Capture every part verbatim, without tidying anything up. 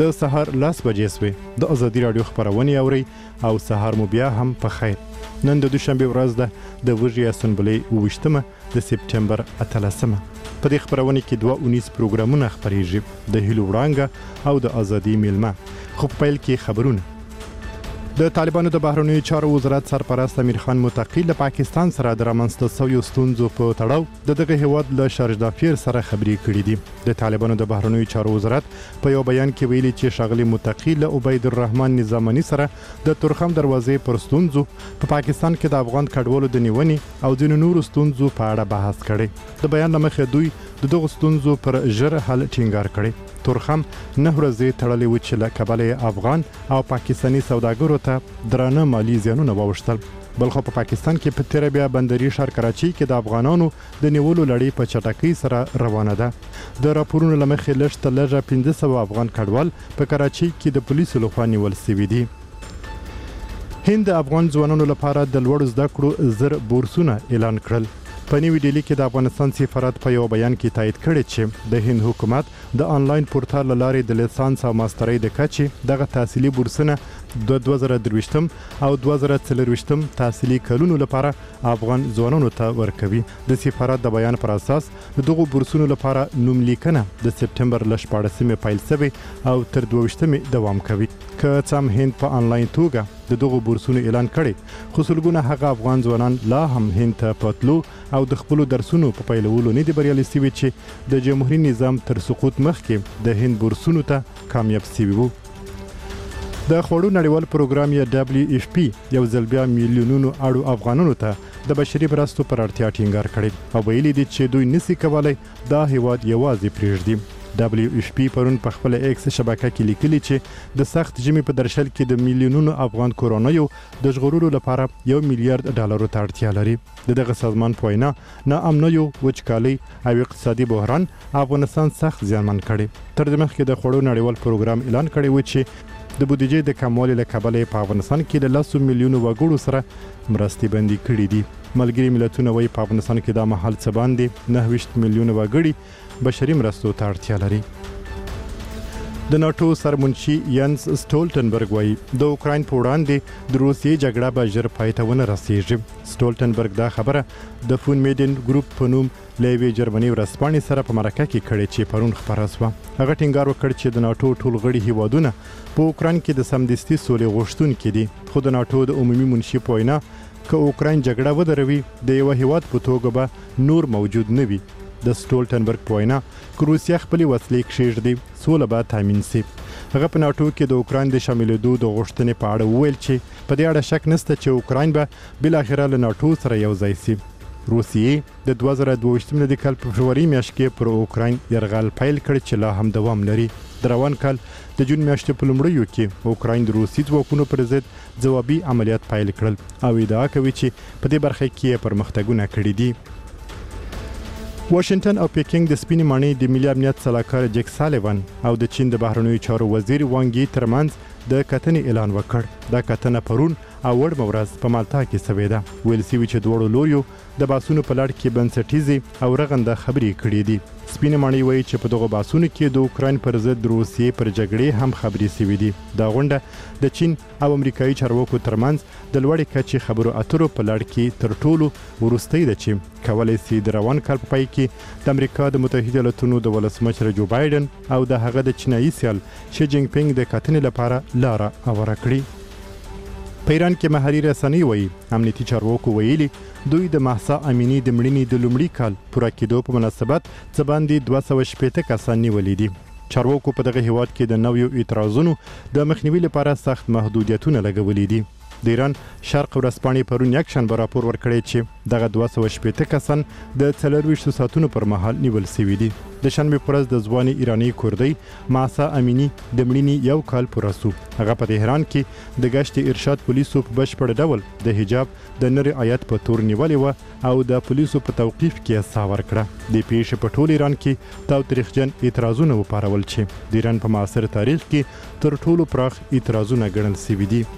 د سهار لس بجې سوې د ازادي راډیو خپرونې اورئ او سهار مو بیا هم په خیر. نن د دوشنبې ورځ ده د وږي اسنبلې اوویشتمه د سپټمبر اتلسمه. په دې خپرونې کې دوه اونیز پروګرامونه خپریږي، د هیلو وړانګه او د ازادي میلمه. خو په پیل کې خبرونه. د طالبانو د بهرنیو چارو وزارت سرپرست امیر خان متقی له پاکستان سره د رامنځته شویو ستونزو په تړاو د دغه هیواد له شارجدافیر سره خبرې کړې دي. د طالبانو د بهرنیو چارو وزارت په یو بیان کې ویلي چې ښاغلي متقی له عبید الرحمن نظامني سره د تورخم دروازې پر ستونزو په پاکستان کې د افغان کډوالو د نیونې او ځینو نورو ستونزو په اړه بحث کړی. د بیان له مخې دوی د دغو ستونزو پر ژر حل ټینګار کړی. تورخم نه ورځې تړلې و چې له کبله افغان او پاکستاني سوداګرو ته درانه مالی زیانونه واوښتل. بلخو په پاکستان کې په تیره بیا بندري ښار کراچۍ کې د افغانانو د نیولو لړۍ په چټکۍ سره روانه ده. د راپورونو له مخې لږ تر لږه پنځه سوه افغان کډوال په کراچۍ کې د پولیسو لخوا نیول سوي دي. هند د افغان ځوانانو لپاره د لوړو زده کړو زر بورسونه اعلان کړل. په نیوي ډیلي کې د افغانستان سفارت په یو بیان کې تایید کړی چې د هند حکومت د آنلاین پورتال له لارې د لیسانس او ماسترۍ د کچې دغه تحصیلي بورسونه د دوه زره درویشتم او دوه زره څلرویشتم تحصیلي کلونو لپاره افغان ځوانانو ته ورکوي. د سفارت د بیان پر اساس د دغو بورسونو لپاره نوملیکنه د سپټمبر له شپاړسمې پیل سوې او تر دوه ویشتمې دوام کوي. که څه هم هند په آنلاین توګه د دغو بورسونو اعلان کړي، خو سلګونه هغه افغان ځوانان لا هم هند ته په تلو او د خپلو درسونو په پیلولو نه دي بریالي سوي چې د جمهوري نظام تر سقوط مخکې د هند بورسونو ته کامیاب سوي وو. د خوړو نړیوال پروګرام یا ډبلیو اف پی یو ځل بیا میلیونونو اړو افغانانو ته د بشري مرستو پر اړتیا ټینګار کړی او ویلي دي چې دوی نسي کولی دا هیواد یوازې پرېږدي. ډبلیو اف پی پرون په خپل ایکس شبکه کې لیکلي چې د سخت ژمي په درشل کې د میلیونونو افغان کورنیو د ژغورلو لپاره یو میلیارډ ډالرو ته اړتیا لري. د دغه سازمان په وینا ناامنیو، وچکالۍ او اقتصادي بحران افغانستان سخت زیانمن کړي. تر دې مخکې د خوړو نړیوال پروګرام اعلان کړی و چې د بودیجې د کموالي له کبله په افغانستان کې د لسو میلیونو وګړو سره مرستې بندي کړي دي. ملګري ملتونه وایي په افغانستان کې دا مهال څه باندې نهه ویشت میلیونه وګړي بشري مرستو ته اړتیا لري. د ناټو سرمنشي ینس سټولټنبرګ وایي د اوکراین په وړاندې د روسیې جګړه به ژر پای ته ونه رسیږي. سټولټنبرګ دا خبره د فون میډن ګروپ په نوم له یوې جرمني ورځپاڼې سره په مرکه کې کړې چې پرون خپره سوه. هغه ټینګار وکړ چې د ناټو ټول غړي هیوادونه په اوکراین کې د سمدستي سولې غوښتونکي دي، خو د ناټو د عمومي منشي په وینا که اوکراین جګړه ودروي د یوه هیواد په توګه به نور موجود نه وي. د سټولټنبرګ په وینا که روسیه خپلې وسلې کښېږدي سوله به تامین سي. هغه په ناټو کې د اوکراین د شاملېدو د غوښتنې په اړه وویل چې په دې اړه شک نشته چې اوکراین به بالاخره له ناټو سره یو ځای سي. روسیې د دوه زره دوه ویشتم د کال په فبروري میاشت کې پر اوکراین یرغل پیل کړ چې لا هم دوام لري. د روان کال د جون میاشتې په لومړیو کې اوکراین د روسي ځواکونو پر ضد ځوابي عملیات پیل کړل او ادعا کوي چې په دې برخه کې پرمختګونه کړي دي. واشنگټن او پیکینګ د سپینې ماڼۍ د ملي امنیت سلاکار جیک سالیوان او د چین د بهرنیو چارو وزیر وانګ یي ترمنځ د کتنې اعلان وکړ. دا کتنه پرون او وړمه ورځ په مالټا کې سوې ده. ویل سوي چې دواړو لوریو د بحثونو په لړ کې بنسټیزې او رغنده خبرې کړې دي. سپینې ماڼۍ وایي چې په دغو بحثونو کې د اوکراین پر ضد روسیې پر جګړې هم خبرې سوي دي. دا غونډه د چین او امریکایي چارواکو ترمنځ د لوړې کچې خبرو اترو په لړ کې تر ټولو وروستۍ ده چې کولی سي د روان کال په پای کې د امریکا د متحده ایالاتونو د ولسمشر جو بایډن او د هغه د چینایي سیال شي جینګ پینګ د کتنې لپاره لاره هواره کړي. په ایران کې محلي رسنۍ وایي امنیتي چارواکو ویلي دوی د مهسا امینی د مړینې د لومړي کال پوره کېدو په مناسبت څه باندې دوه سوه شپېته کسان نیولي دي. چارواکو په دغه هیواد کې د نویو اعتراضونو د مخنیوي لپاره سخت محدودیتونه لګولي دي. د ایران شرق ورځپاڼې پرون یکشنبه راپور ورکړی چې دغه دوه سوه شپېته کسان د څلرویشتو ساعتونو پر مهال نیول سوي دي. د شنبې په ورځ د ځوانې ایراني کوردۍ مهسا امینی د مړینې یو کال پوره سو. هغه په تهران کې د ګشت ارشاد پولیسو په بشپړ ډول د حجاب د نري آیت په تور نیولې وه او د پولیسو په توقیف کې ساه ورکړه. د پیښې په ټول ایران کې تاوتریخجن اعتراضونه وپارول چې د ایران په معاصر تاریخ کې تر ټولو پراخ اعتراضونه ګڼل سوي دي.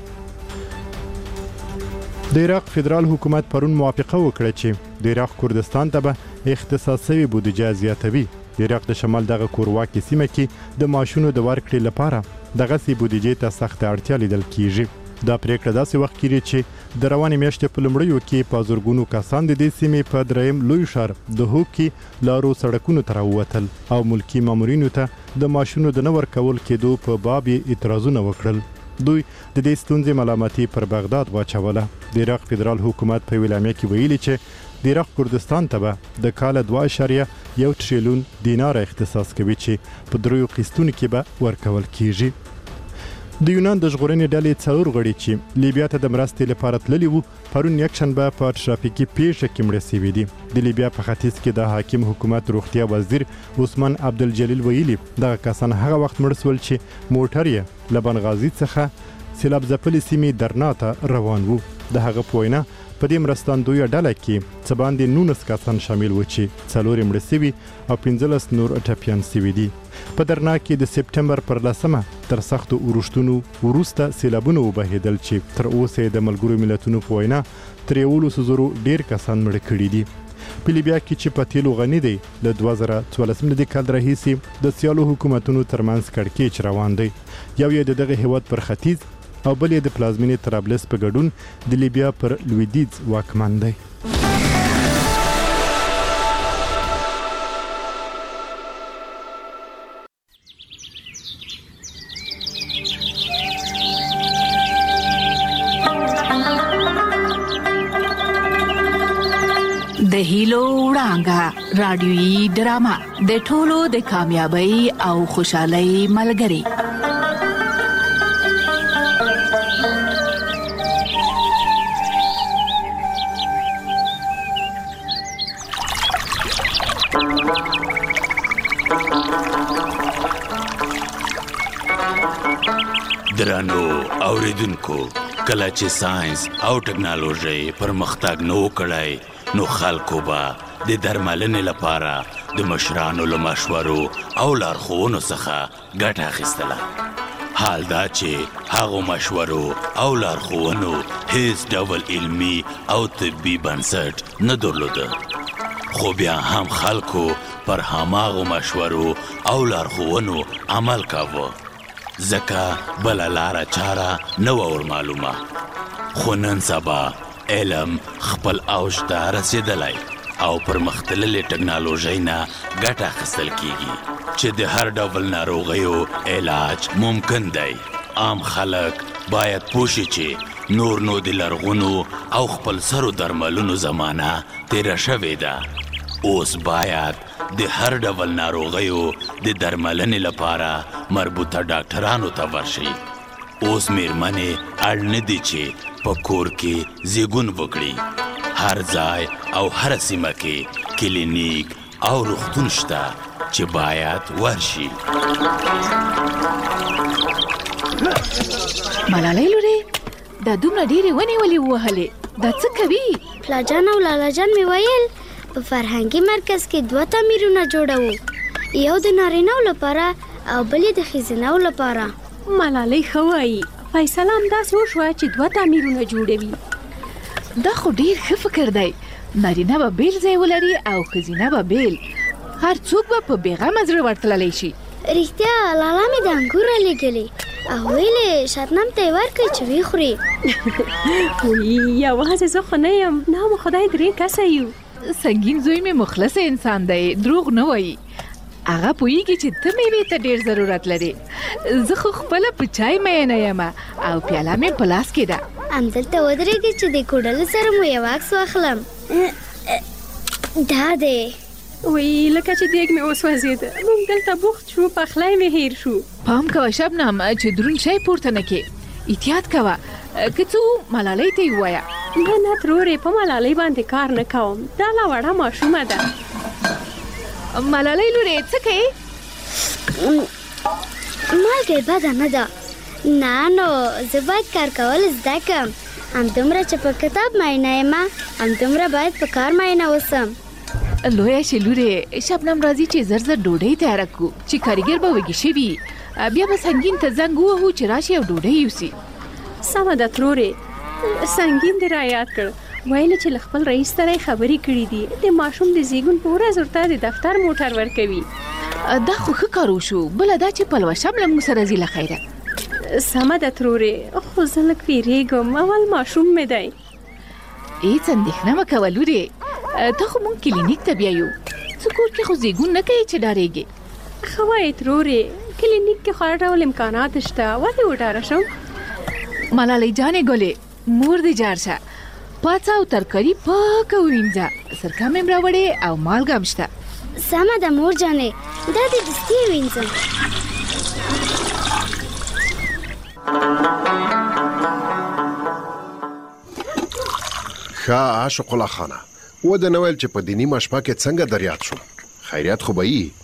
د عراق فدرال حکومت پرون موافقه وکړه چې د عراق کردستان ته به اختصاص شوې بودیجه زیاتوي. د عراق د شمال دغه کورواکې سیمه کې د معاشونو د ورکړې لپاره دغسې بودیجې ته سخته اړتیا لیدل کیږي. دا پریکړه داسې وخت کې چې د روانې میاشتې په لومړیو کې په زرګونو کسان د دې سیمې په دریم لوی ښار د هوک کې لارو سړکونو ته راووتل او ملکي مامورینو ته د معاشونو د نه ورکول کېدو په باب یې اعتراضونه وکړل. دوی د دې ستونزې ملامتي پر بغداد واچوله. د عراق فدرال حکومت په اعلامیه کې ویلي چې د عراق کردستان ته به د کاله دوه اعشاریه یو تریلیون دینار اختصاص کوي چې په دریو قسطونو کې به ورکول کیږي. د یونان د ژغورنې ډلې څلور غړي چې لیبیا ته د مرستې لپاره تللي وو پرون یکشنبه په ټرافیکي پیښه کې مړه شوي دي. د لیبیا په ختیځ کې د حاکم حکومت روغتیا وزیر عثمان عبدالجلیل ویلي دغه کسان هغه وخت مړه شول چې موټر یې له بنغازي څخه سیلاب ځپلې سیمې درنا ته روان وو. د هغه په وینا په دې مرستندویه ډله کې څه باندې نولس کسان شامل وو چې څلور یې مړه شوي او پنځلس نور ټپیان شوي دي. په درنا کې د سپټمبر پر لسمه تر سختو اورښتونو وروسته سیلابونه وبهېدل چې تر اوسه د ملګرو ملتونو په وینا تر یولس زرو ډیر کسان مړه کړي دي. په لیبیا کې چې په تیلو غني دی له دوه زره څوارلس میلادي کال راهیسې د سیالو حکومتونو ترمنځ کړکېچ روان دی. یو یې د دغه هیواد پر ختیځ او بل یې د پلازمینې طرابلس په ګډون د لیبیا پر لویدیځ واکمن دی. د هیلو وړانګه رادیويي ډرامه د ټولو د کامیابی او خوشحالۍ ملګری. درانو اوریدونکو، کله چې ساينس او ټکنالوژي پرمختګ نو کړای نو خلکو به د درملنې لپاره د مشرانو له مشورو او لارښوونو څخه ګټه اخیستله. حال دا چې هغو مشورو او لارښوونو هیڅ ډول علمي او طبي بنسټ نه درلوده، خو بیا هم خلکو پر هماغو مشورو او لارښوونو عمل کاوه، ځکه بله لاره چاره نه وه ورمعلومه. خو نن سبا علم خپل اوج ته رسیدلی او پرمختللې ټکنالوژۍ نه ګټه اخیستل کیږي چې د هر ډول ناروغیو علاج ممکن دی. عام خلک باید پوه شي چې نور نو د لرغونو او خپل سرو درملونو زمانه تیره شوې ده. اوس باید د هر ډول ناروغیو د درملنې لپاره مربوطه ډاکټرانو ته ورشي. اوس میرمنې اړ نه دي چې په کور کې زیږون وکړي. هر ځای او هر سیمه کې کلینیک او روغتون شته چې باید ورشي. ملالۍ لورې، دا دومره ډېرې ونې ولې ووهلې؟ دا څه کوي؟ پلاجان او لالاجان مې ویل په فرهنګي مرکز کې دوه تعمیرونه جوړوو، یو د نارینه‌و لپاره او بل د ښځینه‌و لپاره. ملالۍ ښه وایي، فیصله همداسې وشوه چې دوه تعمیرونه جوړوي. دا خو ډیر ښه فکر دی. نارینه به بیل ځای ولري او ښځینه به بیل. هر څوک به په بېغمه زړه ورتللی شي. رښتیا لالا مې د انګور رالیږلې او ویلې شبنم ته یې ورکړئ چې ویې خوري. وی یوازې زه خو نه یم، نام خدای درې کسه یو. سنګین زوی مې مخلص انسان دی، دروغ نه وایي. هغه پوهیږي چې ته میوې ته ډېر ضرورت لري. زه خو خپله په چای مینه یم او پیاله مې په لاس کې ده. همدلته ودرېږئ چې د کوډلو سره مو یو عکس واخلم. دا دی. وی لکه چې دیګ مې اوس وځېده، موږ دلته بوخت شو، پخلی مې هیر شو. پام کوه شبنم چې دروند شی پورته نه کې. احتیاط کوه، که څه ملالۍ ته یې ووایه. نه نه ترورې، په ملالۍ باندې کار نه کوم، دا لا وړه ماشومه ده. ملالۍ لورې څه کوې؟ مالګې بده نه ده. نه نو زه باید کار کول زده کړم. همدومره چې په کتاب مینه یم، همدومره باید په کار مینه اوسم. لویه شې لورې، شبنم راځي چې زر زر ډوډۍ تیاره کړو چې کارګر به وږي شوي، بیا به سنګین ته زنګ ووهو چې راشي او ډوډۍ یوسي. سمه ده ترورې، سنګین دې را یاد کړ. ویل چې له خپل رئیس سره خبرې کړې دي د ماشوم د زیږون په ورځ ورته د دفتر موټر ورکوي. دا خو ښه کار وشو، بله دا چې پلوشه هم له موږ سره ځي له خیره. سمه ده ترورې، خو زه لږ ویرېږم، اول ماشوم مې دی. هېڅ اندېښنه مه کوه لورې، ته خو موږ کلینیک ته بیایو، څه کور کې خو زیږون نه کوي چې ډارېږې. ښه وایې ترورې، کلینیک کې خو هر ډول امکانات شته، ولې وډاره شم؟ ملالۍ جانې ګلې، مور دې جار شه، پاڅه او ترکاري پاکه ووینځه، سرکه مې هم راوړې او مالګه هم شته. سمه ده مور جانې، دا دې دستي وینځم. ښه عاشق الله خانه، وده نه ویل چې په دې نیمه شپه کې څنګه دریاد شو؟ خیریت خو به یي؟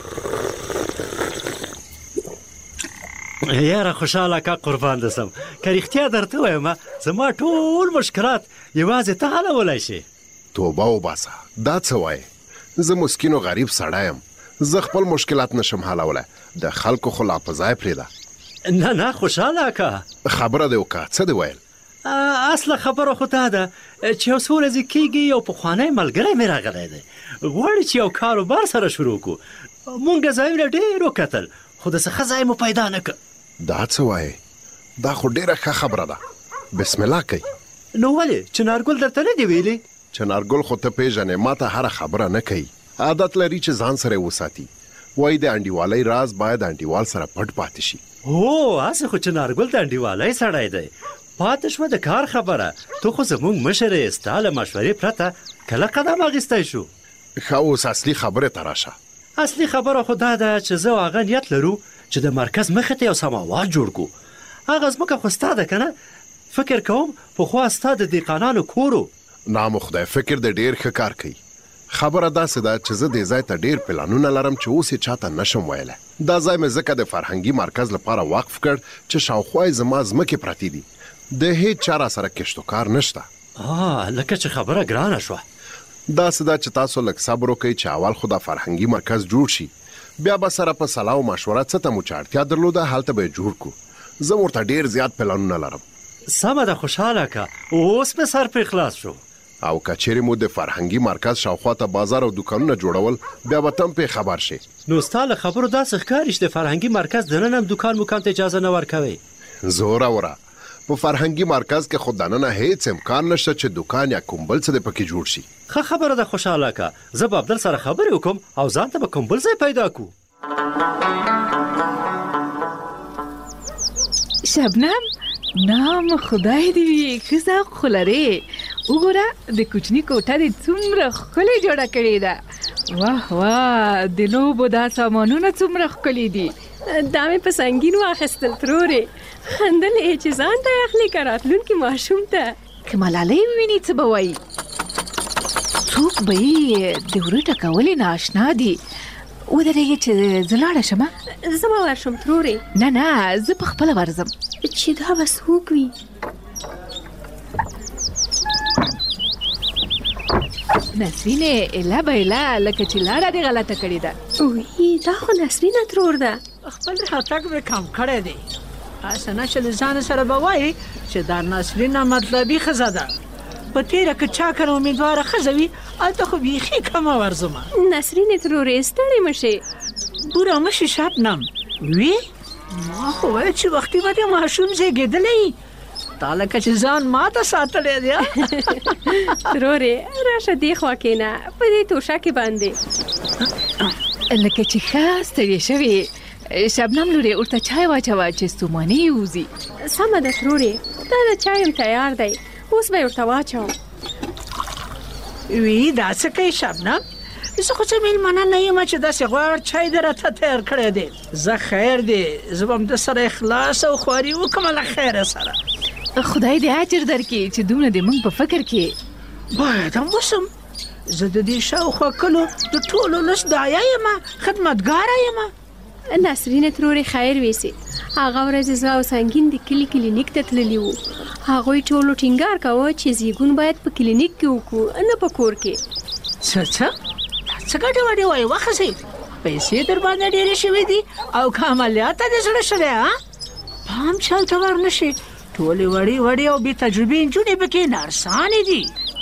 یاره خوشحاله کا قربان دسم، که رښتیا درته وایم زما ټول مشکلات یوازې ته حلولی شي. توبه وباسه، دا څه وایې؟ زه مسکین و غریب سړی یم، زه خپل مشکلات نشم حلولی، د خلکو خو لا په ځای پرېږده. نه نه خوشحاله کا، خبره دې وکړه، څه دې ویل؟ اصله خبره خو دا ده چې یو څو ورځې کېږي یو پخوانی ملګری مې راغلی دی، غواړي چې یو کاروبار سره شروع کړو. مونږ ځایونه ډېر وکتل، خو د څه ښه ځای مو پیدا نه کړ. دا څه وایې؟ دا خو ډېره ښه خبره ده، بسم الله کوي. نو ولې چنارګل درته نه دي ویلي؟ چنارګل خو ته پیژنې، ما ته هره خبره نه کوي، عادت لري چې ځان سره وساتي، وایي د انډیوالۍ راز باید انډیوال سره پټ پاتې شي. هو هسې خو چنارګل د انډیوالۍ سړی دی، پاتې شوه د کار خبره، ته خو زموږ مشر یې، ستا له مشورې پرته کله قدم اخیستی شو؟ ښه اوس اصلي خبرې ته راشه. اصلي خبره خو دا ده چې زه او هغه نیت لرو چې د مرکز مخې ته یو سماوار جوړ کړو. هغه ځمکه خو ستا ده که نه؟ فکر کوم پخوا ستا د دهقانانو کور و. نام خدای، فکر د ډېر ښه کار کوي. خبره داسې ده چې زه دې ځای ته ډېر پلانونه لرم چې اوس یې چاته نشم ویلی. دا ځای مې ځکه د فرهنګي مرکز لپاره وقف کړ چې شاوخوا یې زما ځمکې پرتې دي، د هیڅ چا را سره کشت و کار نشته. آه لکه چې خبره ګرانه شوه. داسې ده چې تاسو لږ صبر وکئ چې اول خو د فرهنګي مرکز جوړ شي، بیا به سره په صلاح او مشوره څه ته مو چې اړتیا درلوده هلته به یې جوړ کړو. زه ورته ډېر زیات پلانونه لرم. سمه ده خوشحاله که، اوس مې سر پرې خلاص شو. او که چیرې مو د فرهنګي مرکز شاوخوا ته بازار او دوکانونه جوړول، بیا به ته هم پرې خبر شي. نو ستا له خبرو داسې ښکاري چې د فرهنګي مرکز دننه هم دوکان موکان ته اجازه نه ورکوئ؟ زوره وره، په فرهنګي مرکز کې خو دننه هیڅ امکان نشته چې دوکان یا کوم بل څه د پکې جوړ شي. ښه خبره ده خوشحاله که، زه به عبدل سره خبرې وکړم او ځان ته به کوم بل ځای پیدا کړو. شبنم، نام خدای دې وي، ښه ذوق خو لرې. وګوره د کوچني کوټه دې څومره ښکلې جوړه کړې ده. واه واه، د لوبو دا سامانونه څومره ښکلي دي. دا مې په سنګین واخیستل ترورې، خندل یې چې ځان ته اخلي که راتلونکي ماشوم ته. که ملالۍ وویني څه به وایي؟ څوک به یې د وره ټکولې نااشنا دي. ودرېږې چې زه لاړه شمه؟ زه به ورشم ترورې. نه نه، زه په خپله ورځم. چې دا به څوک وي؟ نسرینې، اله به اله، لکه چې لاره دې غلطه کړې ده. وی دا خو نسرینه ترور ده. خپل راتګ مې کم کړی دی. هسې نه چې له ځان سره به وایي چې دا نسرینه مطلبي ښځه ده. په تیره که چا کره امیدواره ښځه وي، هلته خو بیخي کمه ورځمه. نسرینې ترورې ستړې مه شې. بوره مه شې شبنم. وی ما خو ویل چې وختي به دې ماشوم زېږېدلی، تا لکه چې ځان ما ته ساتلی دی. ترورې راشه دې خوا کښېنه، په دې توشکې باندې. لکه چې ښه ستړې شوې. شبنم لورې، ورته چای واچوه چې ستوماني یې وځي. سمه ده ترورې، دا د چای هم تیار دی، اوس به یې ورته واچوم. وی دا څه کوي شبنم؟ زه خو څه مېلمانه نه یم چې داسې غوړ چای دې راته تیار کړی دی. زه خیر دی، زه به هم د سره اخلاص او خواري وکړم له خیره سره. خدای دې اجر درکړي چې دومره دې موږ په فکر کې. باید هم وسم. زه د دې شاوخوا کلو د ټولو لس دایه یم، خدمتګاره یم. نسرینه ترورې خیر ویسي. هغه ورځ زه او سنګین د کلي کلینیک ته تللي وو. هغوی ټولو ټینګار کاوه چې زیږون باید په کلینیک کې وکړو، نه په کور کې. څه څه څه ګډې وډې وایي وښځې؟ پیسې در باندې ډېرې شوې دي او که عملیات ته دې زړه شوی؟ ها پام چې هلته ور نه شي، ټولې وړې وړې او بې تجربې نجونې پکې نرسانې دي.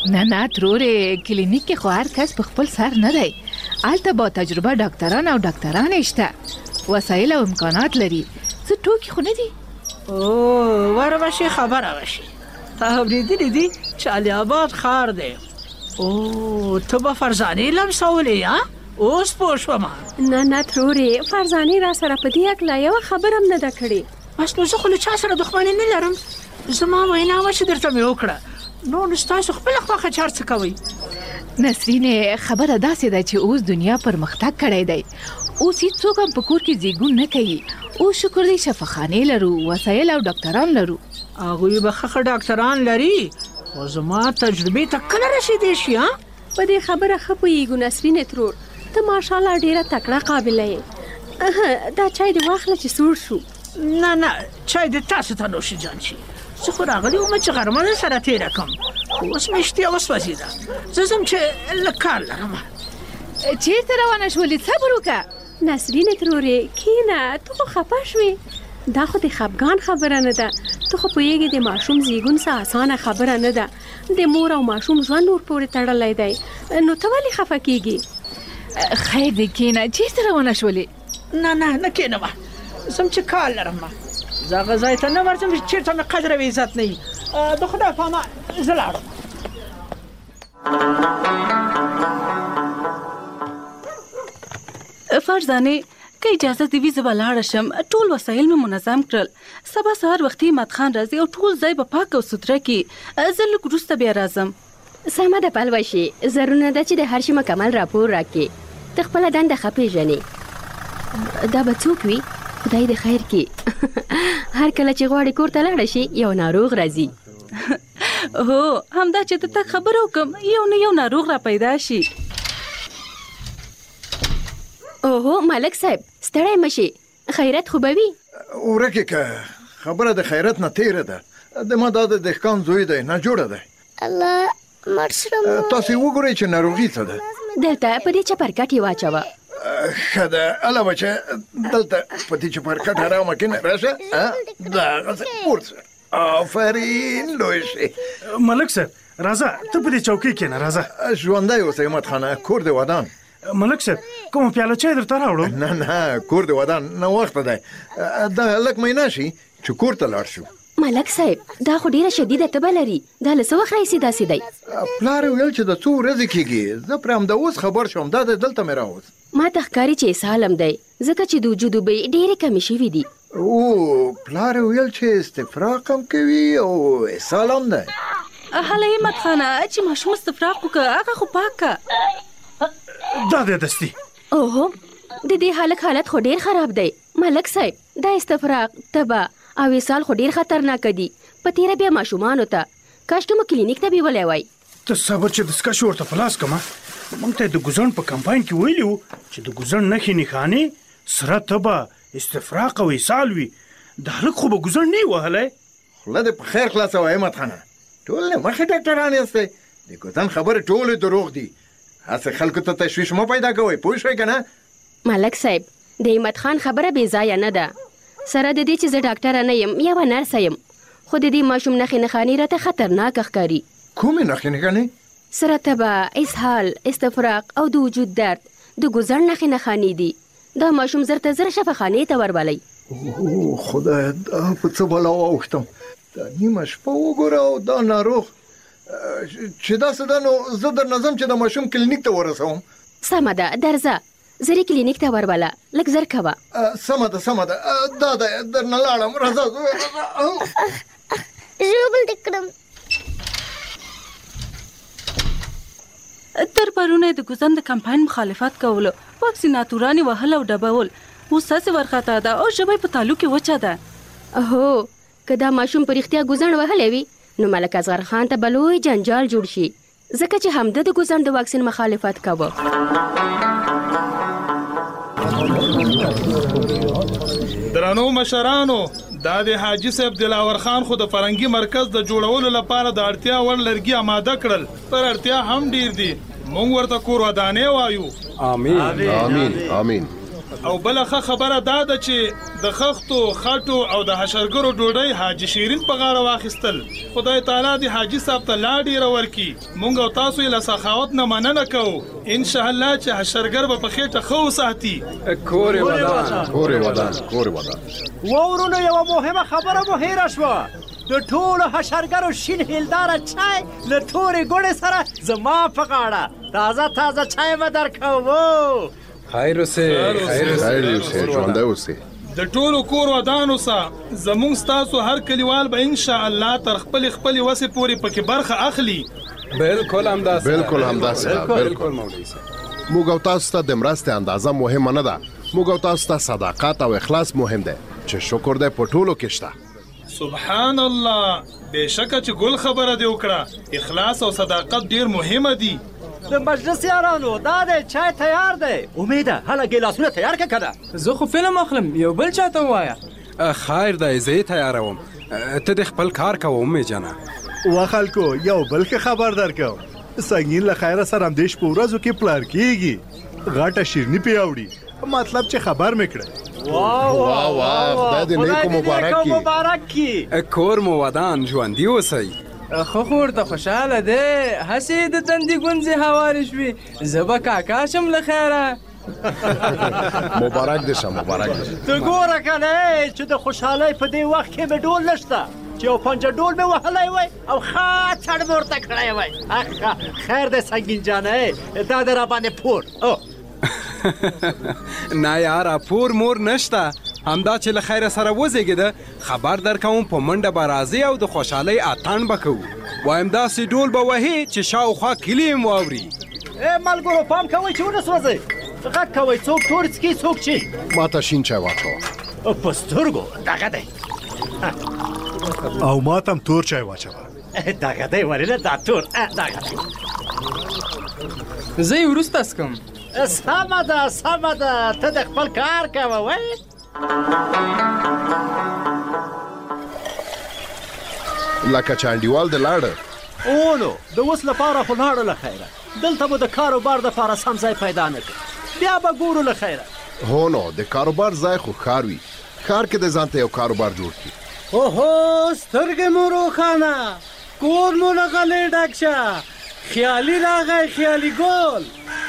نه نه ترورې کلینیک کې خو هر کس په خپل سر نه دی. هلته با تجربه ډاکټران او ډاکټرانې شته، وسایل او امکانات لري. څه ټوکې خو نه دي؟ او وره بشي خبره بشي. تا اورېدلي دي چې علي آباد ښار دی. او ته به فرزانې لمسولې ها؟ اوس پوه شومه. نه نه ترورې فرزانې را سره په دې هکله یوه خبره هم نه ده کړې. بس نو زه خو له چا سره دښمني نه لرم. زما وینا وه چې درته مې وکړه، نو نو ستاسو خپله خوښه چې هر څه کوئ. نسرینې خبره داسې ده چې اوس دنیا پرمختګ کړی دی. اوس هیڅوک هم په کور کې زیږون نه کوي. اوس شکر دی شفاخانې لرو، وسایل او ډاکټران لرو. هغوی به ښه ښه ډاکټران لري، خو زما تجربې ته کله رسېدی شي؟ ها په دې خبره ښه پوهېږو نسرینې ترور، ته ماشاءالله ډېره تکړه قابله یې. دا چای دې واخله چې سوړ شو. نه نه چای دې تاسو ته نوش جان شي. زه خو راغلی وم چې غرمه در سره تېره کړم، اوس مې اشتیا وسوځېده. زه ځم چې لږ کار لرم. چېرته روانه شولې؟ صبر وکړه. نسرینې ترورې کښېنه، ته خو خفه شوې. دا خو د خفګان خبره نه ده. ته خو پوهېږې د ماشوم زیږون څه اسانه خبره نه ده. د مور او ماشوم ژوند ور پورې تړلی دی، نو ته ولې خفه کېږې؟ خیر دی کښېنه. چېرته روانه شولې؟ نه نه نه کښېنمه، ځم چې کار لرم. زه هغه ځای ته نه ورځم چې چېرته مې قدر او عزت نه وي. د خدای په امان زه لاړم. فرزانې که اجازه دې وي زه به لاړه شم. ټول وسایل مې منظم کړل. سبا سهار وختي مدخان راځي او ټول ځای به پاک او سوتره کړي. زه لږ وروسته بیا راځم. سمه ده پلوشي، ضرور ده چې د هر شي مکمل راپور راکړې. ته خپله دنده ښه پېژنې. دا به څوک وي؟ خدای دې خیر کړي. هر کله چې غواړې کور ته لاړه شي یو ناروغ راځي. هو همدا چې ته تک خبره وکړم یو نه یو ناروغ را پیدا شي. اوهو ملک صاحب ستړی مشي، خیرت خو به وي؟ ورکې که خبره د خیرت نه تیره ده. د ما دا د دهقان زوی دی، ناجوړه دی. الله مړ شرم. تاسې وګورئ چې ناروغي څه ده. دلته په دې چپرکټ یې واچوه. ښه ده اله بچه، دلته په دې چپرکټ ارامه کښېنه، راشه دغسې پورته شه. آفرین لوی شي. ملک صاحب راځه، ته په دې چوکۍ کښېنه. راځه ژوندی اوسئ احمد خانه، کور د ودان. ملک صاحب کومه پیاله چای درته راوړو؟ نه نه کور د ودان نه وخته دی. دا لږ مینا شي چې کور ته لاړ شو. ملک صاحب دا خو ډیره شدیده تبه لري. دا له څه وخت راهیسې داسې دی؟ پلار یې ویل چې د څو ورځې کېږي. زه پرې همدا اوس خبر شوم. دا دی دلته مې راوست. ما ته ښکاري چې اسهال هم دی، ځکه چې د وجود اوبه ډېرې کمې شوي دي. او پلار یې ویل چې استفراق هم کوي او اسهال هم دی. هله همت خانه چې ماشوم استفراق وکړه هغه خو پاک که. دا دی دستي. اوهو د دې هلک حالت خو ډېر خراب دی. ملک صاحب دا استفراق، تبه او اسهال خو ډېر خطرناکه دي. په تېره بیا ماشومانو ته کاشکې مو کلینیک ته بیولی وای. ته صبر چې دستکشې ورته په لاس کړمه. موږ ته د ګوزڼ په کمپاین کې ویلي وو چې د ګوزڼ نښې نښانې سره تبه، استفراق او اسهال وي. د هلک خو به ګوزڼ نه یې وهلی. خوله دې په خیر خلاصه وه احمد خانه. ټول نه مخې ډاکټران یاستئ. د ګوزڼ خبرې ټولې دروغ دي. هسې خلکو ته تشویش مه پیدا کوئ، پوه شوئ که نه؟ ملک صاحب د احمد خان خبره بې ځایه نه ده. سره د دې چې زه ډاکټره نه یم، یوه نرسه یم، خو د دې ماشوم نښې نښانې راته خطرناکه ښکاري. کومې نښې نښانې؟ سره تبه، اسهال، استفراق او د وجود درد د ګوزڼ نښې نښانې دي. دا ماشوم زر ته زر شفاخانې ته ورولئ. اوه خدای، دا په څه بلا واوښتم. دا نیمه شپه وګوره او دا ناروغ چې داسې ده. نو زه درنه ځم چې د ماشوم کلینیک ته ورسوم. سمه ده درځه، زری کلینیک ته وربله، لږ زر کوه. سمه ده سمه ده، دا ده درنه لاړم. راځه ژوبل دې کړم. تر پرونه د ګوزن د کمپاین مخالفت کولو، واکسیناتوران یې وهل او ډبول. اوس هسې ورخطا ده او ژبه یې په تالو کې وچه ده. هو که دا ماشوم په رښتیا ګوزڼ وهلی وي نو ملک اصغر خان ته به لوی جنجال جوړ شي، ځکه چې همده د ګوزڼ د واکسین مخالفت کوه. درنو مشرانو، دا د حاجي صاحب دلاور خان خو د فرنګي مرکز د جوړولو لپاره د اړتیا وړ لرګي آماده کړل. پر اړتیا هم ډیر دي. مونږ ورته کور ودانې وایو. امین امین امین. او بل ښه خبره دا ده چې د خښتو خټو او د حشرګرو ډوډۍ حاجی شیرین په غاړه واخیستل. خدای تعالی دې حاجی صاحب ته لا ډیره ورکړي. مونږ او تاسو یې له سخاوت نه مننه کوو. ان شاء الله چې حشرګر به په خېټه ښه وساتي. کور ودان کور ودان کور ودان. وورونو یو مهمه خبره مو هیره شوه. د ټولو حشرګرو شین هیلداره چای له تورې ګوړې سره زما په غاړه تازه تازه چای به درکوو. خیر اوسې خیر اوسې ژوندی اوسې. د ټولو کور ودانو سه زمونږ ستاسو هر کلیوال به ان شاء الله تر خپل خپل وسې پورې پکې برخه اخلي. بالکل همداسې بالکل همداسې بالکل مولوي صاحب. موږ او تاسو ته د مرستې اندازه مهمه نه ده. موږ او تاسو ته صداقت او اخلاص مهم دی چې شکر دی په ټولو کې شته. سبحان الله، بېشکه چې ګل خبره دې وکړه. اخلاص او صداقت ډیر مهمه دي. د مجلس یارانو دا دی چای تیار دی. امیده هله ګیلاسونه تیار کړه کنه. زه خو فلم اخلم، یو بل چاته ووایه. خیر دی زه یې تیاروم. ته د خپل کار کوه امې جانه. وا خلکو یو بل ښه خبر درکوم. سنګین له خیره سره همدې شپه ورځو کې پلار کېږي. غټه شیرني پې اوړي. مطلب چې خبر مې کړی. واه واه واه خدای دې نیکو مبارک کی. مبارک کی. کور مو ودان ژوندي اوسئ. خو خو ورته خوشحاله دی. هسې د تندي ګونځې هوارې شوې. زه به کاکا شم له خیره. مبارک دې شه مبارک دې شه. ته ګوره کنه چې د خوشحالۍ په دې وخت کې مې ډول نشته چې یو پنجه ډول مې وهلی وای او ښه څړ مې ورته کړی وای. خیر دی سنګین جانه دا د راباندې پور. نه یاره پور مور نشته. همدا چې له خیره سره وزېږېده خبر درکوم په منډه به راځي او د خوشحالۍ اتڼ به کوو. وایم داسې ډول به وهي چې شاوخوا کلي هم واوري. ای ملګرو پام کوئ چې ونه سوځئ. غږ کوئ څوک تور څکي څوک چی. ما ته شین چای واچوه. په سترګو دغه دی. او ما ته هم تور چای واچوه. دغه دی ولې نه دا تور دغه دی. زه یې وروسته څکم. سمه ده سمه ده ته د خپل کار کوه وای. لکه چې انډیوال د لاړه. او نو د اوس لپاره خو لاړه له خیره. دلته به د کاروبار دپاره سم ځای پیدا نه کړي. بیا به ګورو له خیره. هو نو د کاروبار ځای خو ښار وي. ښار کې د ځان ته یو کاروبار جوړ کړي. اوهو سترګې مو روښانه. کور مو له غلې ډک شه. خیالي راغی خیالي ګل.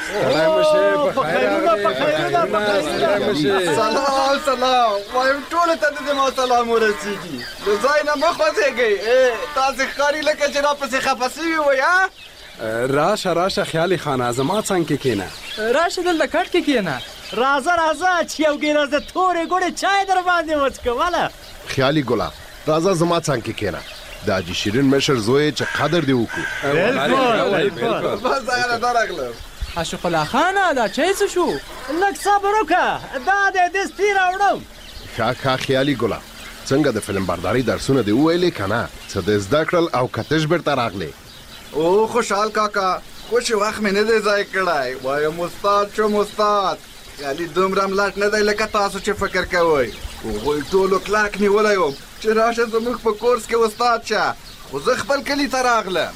سلام سلام وایم ټولو ته د زما سلام ورسېږي. د ځای نه مه خوځېږئ. تاسې ښکاري لکه چې راپسې خفه سوي وئ. راشه راشه خیالي خانه زما څنګ کې کښېنه. راشه دلته کټ کې کښېنه. راځه راځه چې یو ګیلاس د تورې ګوړې چای در باندې وڅښم. هله خیالي ګله راځه زما څنګ کې کښېنه. د حاجي شیرین مشر زوی چې قدر دې وکړو. بالکل بس هغه نه درغلم. عاشق الله خانه دا چای څه شو؟ لږ صبر وکړه دا دی دستي راوړم. ښه ښه خیالي ګله څنګه د فلم برداري درسونه دې وویلې که نه؟ څه دې زده کړل او که تش بېرته راغلې؟ او خوشحال کاکا کوشي وخت مې نه دی ضایع کړی. وایم استاد شوم استاد. خیالي دومره ملټ نه دی لکه تاسو چې فکر کوئ. هغوی ټولو کلاک نیولی وم چې راشه زموږ په کورس کې استاد شه. خو زه خپل کلي ته راغلم.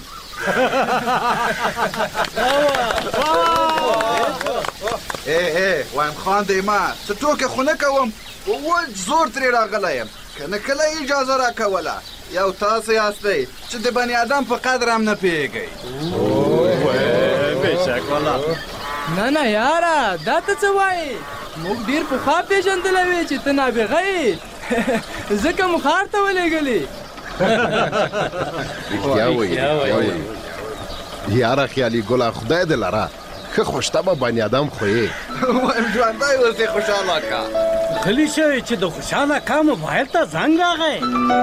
ای ای وایم خان دی ما څه ټوکې خو نه کوم. په وچ زور ترې راغلی یم. که نه کله اجازه راکوله. یو تاسو یاستئ چې د بني ادم په قدر هم نه پوهېږئ. بېشک والله. نه نه یاره دا ته څه وایې؟ موږ ډېر پخوا پېژندلی وې چې ته نابغه یې. ځکه مو ښار ته ولېږلې. رښتیا وایي یاره خیالي ګله خدای دې لره. ښه خوشطبعه بني ادم خو یې. وایم ژوندی اوسې خوشحاله کا. غلي شوې چې د خوشحاله کا موبایل ته زنګ راغی.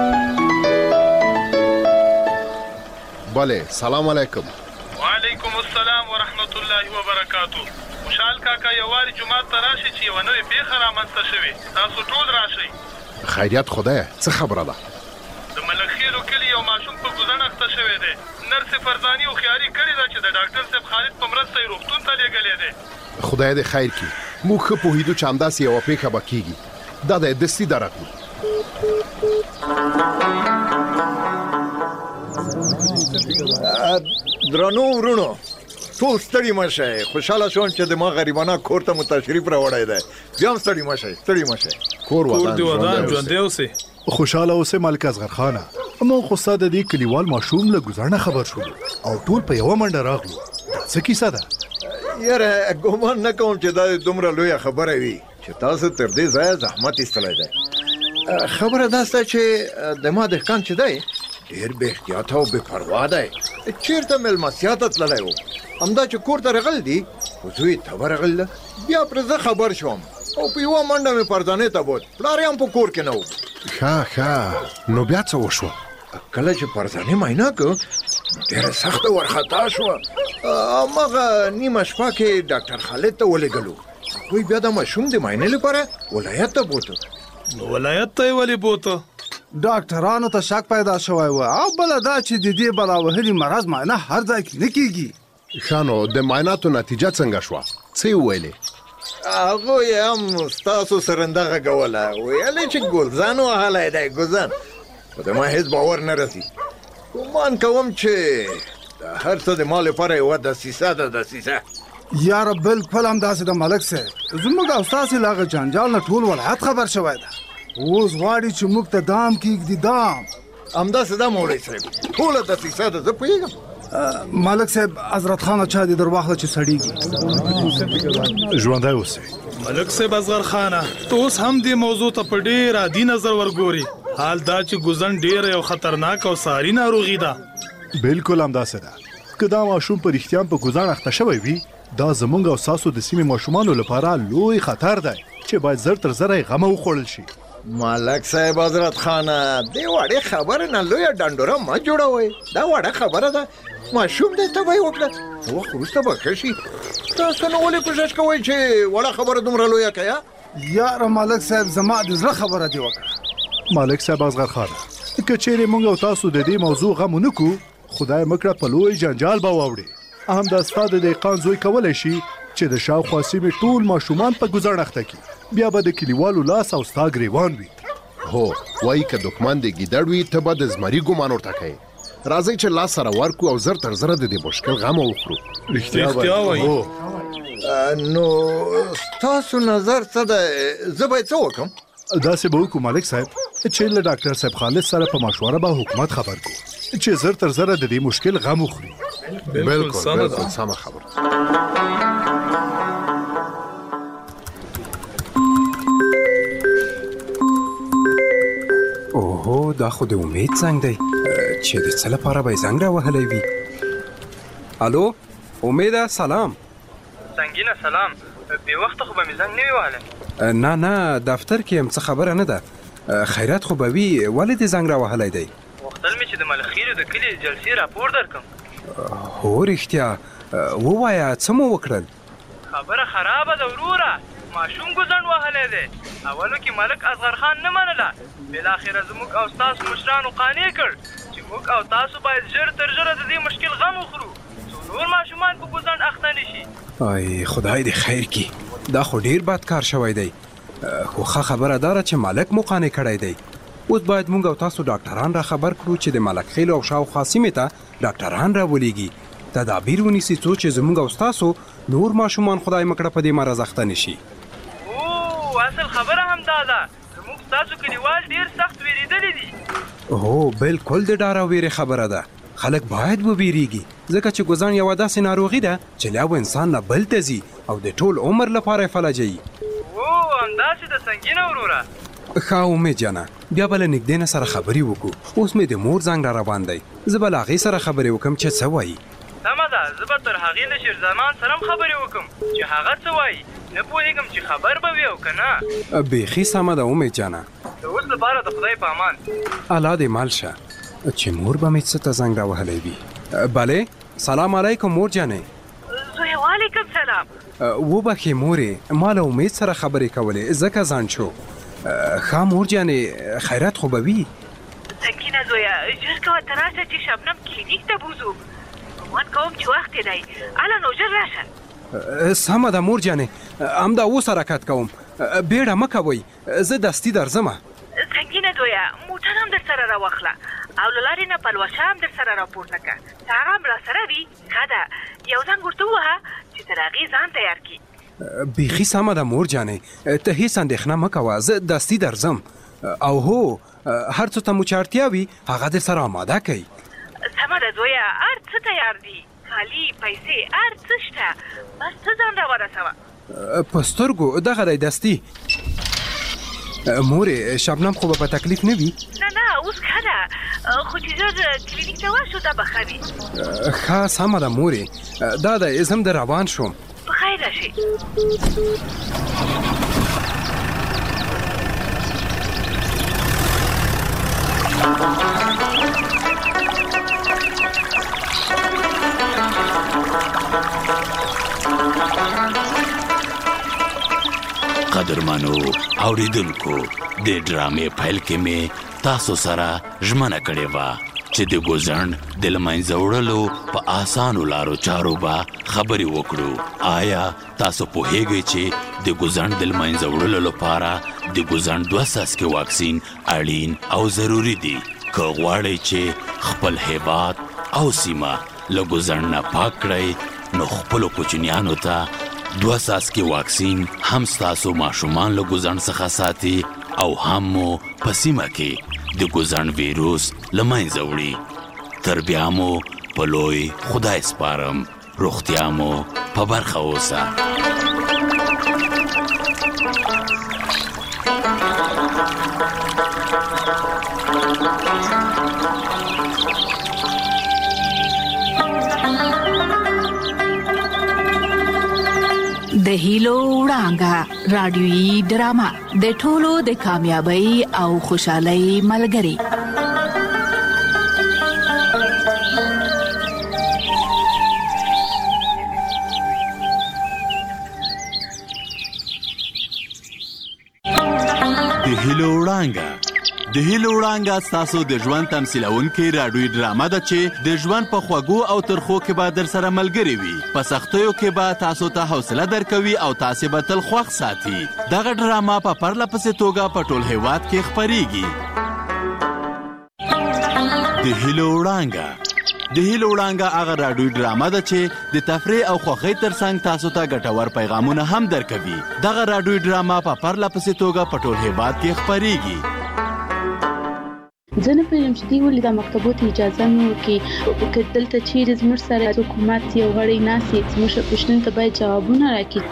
بله سلام علیکم. وعلیکم السلام ورحمت الله وبرکاتو. خوشحال کاکا یووارې جومات ته راشئ چې یوه نوې پېښه رامنځته شوې. تاسو ټول راشئ. خیریت خدای څه خبره ده؟ د ملکخیلو کلي یو ماشوم په ګوزڼ اخته شوی دی. نرسې فرزاني هوښیاري کړې ده چې د ډاکټر صاحب خالد په مرسته یې روغتون ته لېږلی دی. خدای دې خیر کړي. موږ ښه پوهېدو چې همداسې یوه پېښه به کېږي. دا دی دستي درغلو. درنو ورونو ټول ستړي مشه. خوشاله شوم چې د ما غریبانه کور ته مو تشریف راوړی دی. بیا هم ستړي مشه ستړي مشه. کور ودان ژوندی اوسې. خوشاله اوسې ملک اصغر خانه. مو خو ساده دی کلیوال ماشوم له گزارنه خبر شو او ټول په یو منډه راغلو. څه کیسه ده؟ یاره ګومان نه کوم چې دا دومره لویه خبره وي چې تاسو تر دې ځایه زحمت ایستلی دی. خبره دا سته چې د ما دهقان چې دی ډېر بې احتیاطه او بې پروا دی. چېرته مېلمستیا ته تللی و، همدا چې کور ته راغلی دي خو زوی ته ورغلی ده. بیا پرې زه خبر شوم او په یوه منډه مې پرزانې ته بوت. پلار یې هم په کور کې نه و. ښه ښه نو بیا څه وشوه؟ کله چې پرزانې معاینه کړو ډېره سخته ورخطا شوه. هماغه نیمه شپه کې ډاکټر خالد ته ولېږلو. هغوی بیا د ماشوم د معاینې لپاره ولایت ته بوتو. ولایت ته یې ولې بوته؟ ډاکټرانو ته شک پیدا شوی و او بله دا چې د دې بلا وهلي مرض معاینه هر ځای کې نه کېږي. ښه نو د معایناتو نتیجه څنګه شوه؟ څه یې وویلې؟ هغوی هم ستاسو سره همدغه کوله. ویل چې ګلزن وهلی دی ګلزن. خو د ما هېڅ باور نه رسي. ګمان کوم چې دا هر څه د ما لپاره یوه دسیسه ده دسیسه. یاره بلکل همداسې د ملک صاحب. زموږ او ستاسې له هغه جنجال نه ټول ولایت خبر شوی ده. اوس غواړي چې موږ ته دام کېږدي دام. همداسې ده مولوي صاحب، ټوله دسیسه ده. زه پوهېږم. ملک صاحب حضرت خانه چا دې در واخله چې سړېږي. ژوندی اوسئ. ملک صاحب اصغر خانه، ته اوس هم دې موضوع ته په ډېر عادي نظر ورګوري. حال دا چې ګوزن ډېره یو خطرناک او ساري ناروغي ده. بالکل همداسې ده. که دا ماشوم په رښتیا په ګوزن اخته شوی وي دا زمونږ او ستاسو د سیمې ماشومانو لپاره لوی خطر دی چې باید زر تر زره یې غمه وخوړل شي. ملک صاحب حضرت خانه، دې وړې خبرې نه لویه ډنډوره مه جوړوئ. دا وړه خبره ده. ماشوم دی تبه یې وکړه، وخت وروسته به ښه شي. تاسو نو ولې کوشش کوئ چې وړه خبره دومره لویه کړئ؟ یاره ملک صاحب زما د زړه خبره دې وکړه. ملک صاحب اصغر خانه، که چیرې موږ او تاسو د دې موضوع غم ونه کړو خدای مکړه په لوی جنجال به واوړي. همدا ستا د دهقان زوی کولی شي چې د شاوخوا سیمې ټول ماشومان په ګوزن اخته کړي. بیا به د کلیوالو لاس او ستا ګریوان وي. هو وایي که دښمن د ګیدړ وي ته به د زمري ګمان ورته کوې. راځئ چې لاس سره ورکړو او زر تر زره د دې مشکل غمه وخورو. رښتیا وایي. نو ستاسو نظر څه دی؟ زه باید څه وکړم؟ داسې به وکړو ملک صاحب چې له ډاکټر صاحب خالد سره په مشوره به حکومت خبر کړو چې زر تر زره د دې مشکل غم وخوري. بالکل بالکل سمه خبره. اوهو دا خو د امید زنګ دی چې د څه لپاره به یې زنګ راوهلی وي. الو امیده سلام. سنګینه سلام. بې وخته خو به مې زنګ نه وي وهلی. نه نه دفتر کې یم، څه خبره نه ده. خیرات خو به وي، ولې دې زنګ راوهلی دی؟ غوښتل مې چې د ملخیلو د کلي جلسې راپور درکړم. هو رښتیا ووایه څه مو وکړل؟ خبره خرابه ده وروره. ماشوم ګوزن وهلی دی. اولو کې ملک اصغر خان نه منله. بالاخره زموږ او ستاسو مشرانو قانع کړ چې موږ او تاسو باید ژر تر ژره د دې مشکل غم وخورو څو نور ماشومان په ګوزن اخته نه شي. ای خدای دې خیر کړي. دا خو ډیر بد کار شوی دی. خو ښه خبره داره چې ملک مو قانع کړی دی. اوس باید موږ او تاسو ډاکټران را خبر کړو چې د ملک خیل او شاوخوا سیمې ته ډاکټران راولېږي. تدابیر ونیسي څو چې زموږ او ستاسو نور ماشومان خدای مکړه په دې مرض اخته نه شي. او اصل خبره هم دا ده زموږ ستاسو کلیوال ډېر سخت ویرېدلي دي. هو بالکل د ډار او ویرې خبره ده. خلک باید وویریږي ځکه چې ګوزن یوه داسې ناروغي ده چې له یو انسان نه بل ته ځي او د ټول عمر لپاره یې فلجوي. او همداسې ده سنګینه وروره. ښه امید جانه، بیا به له نږدې نه سره خبرې وکړو. اوس مې د مور زنګ را روان دی. زه به له هغې سره خبرې وکړم چې څه وایي. سمه ده، زه به تر هغې له شیرزمان سره هم خبرې وکړم چې هغه څه وایي. نه پوهېږم چې خبر به وي او که نه. بیخي سمه ده امید جانه. د اوس لپاره د خدای په امان. الله دې مال شه چې مور به مې څه ته زنګ راوهلی وي. بلې سلام علیکم مور جانې. زوی وعلیکم سلام. وبخې مورې، ما له امید سره خبرې کولې ځکه ځان شو. ښه مور جانې خیرات خو به وي؟ سکینه زویه ژر کوه ته راشه چې شبنم کلینیک ته بوځو. ګمان کوم چې وخت یې دی. هله نو ژر راشه. سمه ده مور جانې، همدا اوس حرکت کوم. بیړه مه کوئ، زه دستي درځمه. سنګینه زویه موټر هم در سره راواخله او له لارې نه پلوشه هم در سره راپورته کړه. که هغه هم را سره وي ښه ده، یو زنګ ورته ووهه چې تر هغې ځان تیار کړي. بیخي سمه ده مور جانې، ته هېڅ اندېښنه مه کوه، زه دستي درځم. او هو هر څه ته مو چې اړتیا وي هغه در سره آماده کوي. سمه ده زویه، هر څه تیار دي، کالي پیسې هر څه شته، بس ته ځان را ورسوه. په سترګو دغه دی دستي. مورې شبنم خو به په تکلیف نه وي؟ نه نه اوس ښه ده، خو چې ژر کلینیک ته ورشو دا به ښه وي. ښه سمه ده مورې، دا دی زه هم د روان شوم. په خیر راشي. قدرمنو اوریدونکو، د ډرامې پیل کې مې تاسو سره ژمنه کړې وه چې د ګوزڼ د له منځه وړلو په اسانو لارو چارو به خبرې وکړو. آیا تاسو پوهیږئ چې د ګوزڼ د له منځه وړلو لپاره د ګوزڼ دوه څاڅکي واکسین اړین او ضروري دي؟ که غواړئ چې خپل هیواد او سیمه له ګوزڼ نه پاک کړئ، نو خپلو کوچنیانو ته دوه څاڅکي واکسین هم ستاسو ماشومان له ګوزڼ څخه ساتي او هم مو په سیمه کې د ګوزڼ ویروس له منځه وړي. تر بیا مو په لوی خدای سپارم. روغتیا مو په برخه اوسه. د هیلو وړانګه رادیویي ډرامه د ټولو د کامیابی او خوشحالۍ ملګری. د هیلو وړانګه د هیلو وړانګه ستاسو د ژوند تمثیلونکې راډیویي ډرامه ده چې د ژوند په خوږو او ترخو کې به در سره ملګرې وي. په سختیو کې به تاسو ته حوصله درکوي او تاسې به تل خوښ ساتي. دغه ډرامه په پرله پسې توګه په ټول هیواد کې خپریږي. د هیلو وړانګه د هیلو وړانګه هغه راډیویي ډرامه ده چې د تفریح او خوښۍ ترڅنګ تاسو ته ګټور پیغامونه هم درکوي. دغه راډیویي ډرامه په پرله پسې توګه په ټول هیواد کې خپریږي. زه نه پوهېږم چې دوی ولې دا مکتبو ته اجازه نه ورکوي. که دلته چیرې زموږ سره حکومت یو غړی ناست وي، زموږ پوښتنو ته باید ځوابونه راکړي.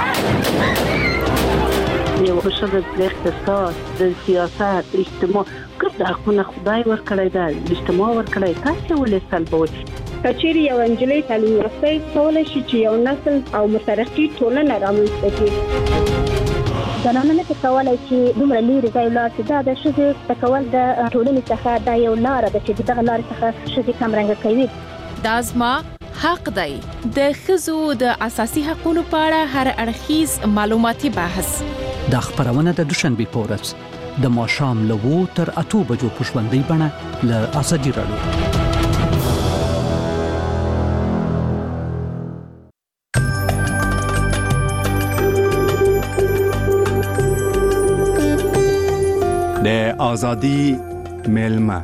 یو ښځه د اقتصاد، د سیاست، اجتماع ګرد حقونه خدای ورکړی ده، اجتماع ورکړی، تاسې ولې سلبوئ؟ که چیرې یوه نجلۍ تعلیم یافته کولی شي چې یو نسل او مترقي ټولنه رامنځته کړي. زنانه نه کولی چې دومره لرې ځای ولاړ شي. دا د ښځې کول د ټولنې څخه دا یو لاره ده چې دغه لارې څخه ښځې کمرنګه کوي. دا زما حق دی. د ښځو د اساسي حقوقو په اړه هر اړخیز معلوماتي بحث. دا خبرونه د دوشنبه په ورځ د ماښام له اوو تر اتو بجو په ژوندۍ بڼه له ازادي راډیو. د ازادي ملما.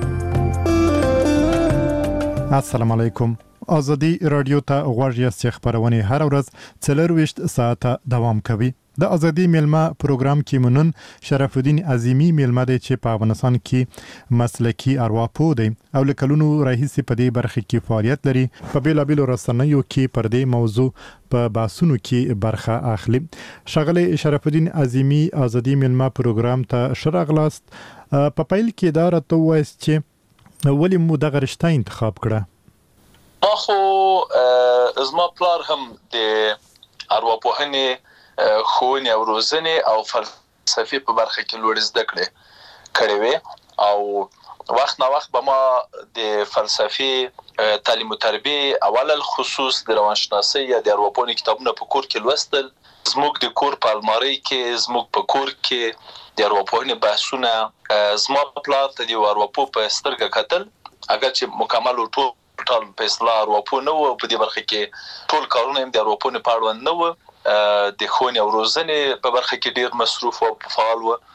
السلام علیکم. ازادي رادیو ته غوږ یاست. خبرونه هر ورځ څلور وشت ساعته دوام کوي. د ازادي ملما پروګرام کې منن شرف الدین عظیمی ملما دی چې په افغانستان کې مسلکی ارواپوه دی او لکلونو راهیسې په دې برخه کې فعالیت لري. په بیلابیلو رسنیو کې پر دې موضوع په باسونو کې برخه اخلي. شغله شرف الدین عظیمی ازادي ملما پروګرام ته شراغلاست. په پیل کې دا راته وایي چې ولې مو دغه رشته انتخاب کړه؟ ما خو زما پلار هم د ارواپوهنې ښوونې او روزنې او فلسفې په برخه کې لوړ زده کړې کړې وې او وخت نا وخت به ما د فلسفې تعلیم او تربیه اول الخصوص د روانشناسۍ یا د ارواپوهنې کتابونه په کور کې لوستل. زموږ د کور په المارۍ کې زموږ په کور کې د ارواپوهنې بحثونه زما پلار ته د ارواپوه په سترګه کتل. اگر چې مکمل او ټول ټول په اصطلاح ارواپوه نه و، په دې برخه کې ټول کارونه هم د ارواپوهنې په اړوند نه و. د ښوونې او روزنې په برخه کې ډیر مصروف او فعال و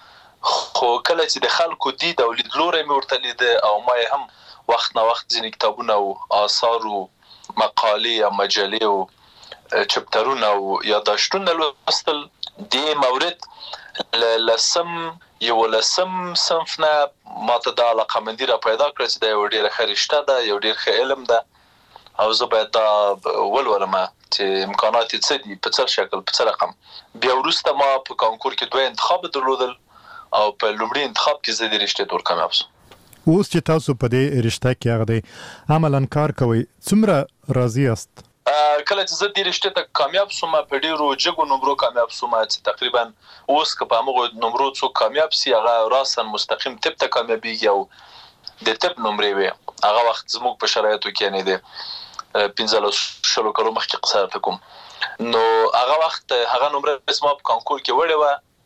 خو کله چې د خلکو دید او لیدلوری مې ورته لیده او ما هم وخت نه وخت ځینې کتابونه او آثار او مقالې او مجلې او چپټرونه او یادداشتونه لوستل. دې مورد لسم یولسم صنف نه ماته دا علاقه‌مندي را پیدا کړه چې دا یو ډېره ښه رشته ده، یو ډېر ښه علم ده او زه باید دا ولولم چې امکانات یې څه دي، په څه شکل، په څه رقم. بیا وروسته ما په کانکور کې دوه انتخاب درلودل او په لومړي انتخاب کې زه د رشتې تور کامیاب شوم. اوس چې تاسو په دې رشته کې هغه دی عملاً کار کوئ، څومره راضي یاست؟ کله چې زه د رشتې ته کامیاب شوم په ډېرو جګو نمرو کامیاب شوم چې تقریبا اوس که په هغو نمرو څوک کامیاب سي هغه راساً مستقیم طب ته کامیابیږي او د طب نمرې وي. هغه وخت زموږ په شرایطو کې یعنې د پنځلس شلو کلو مخکې قصه درته کوم، نو هغه وخت هغه نمره زما په کانکور کې وړې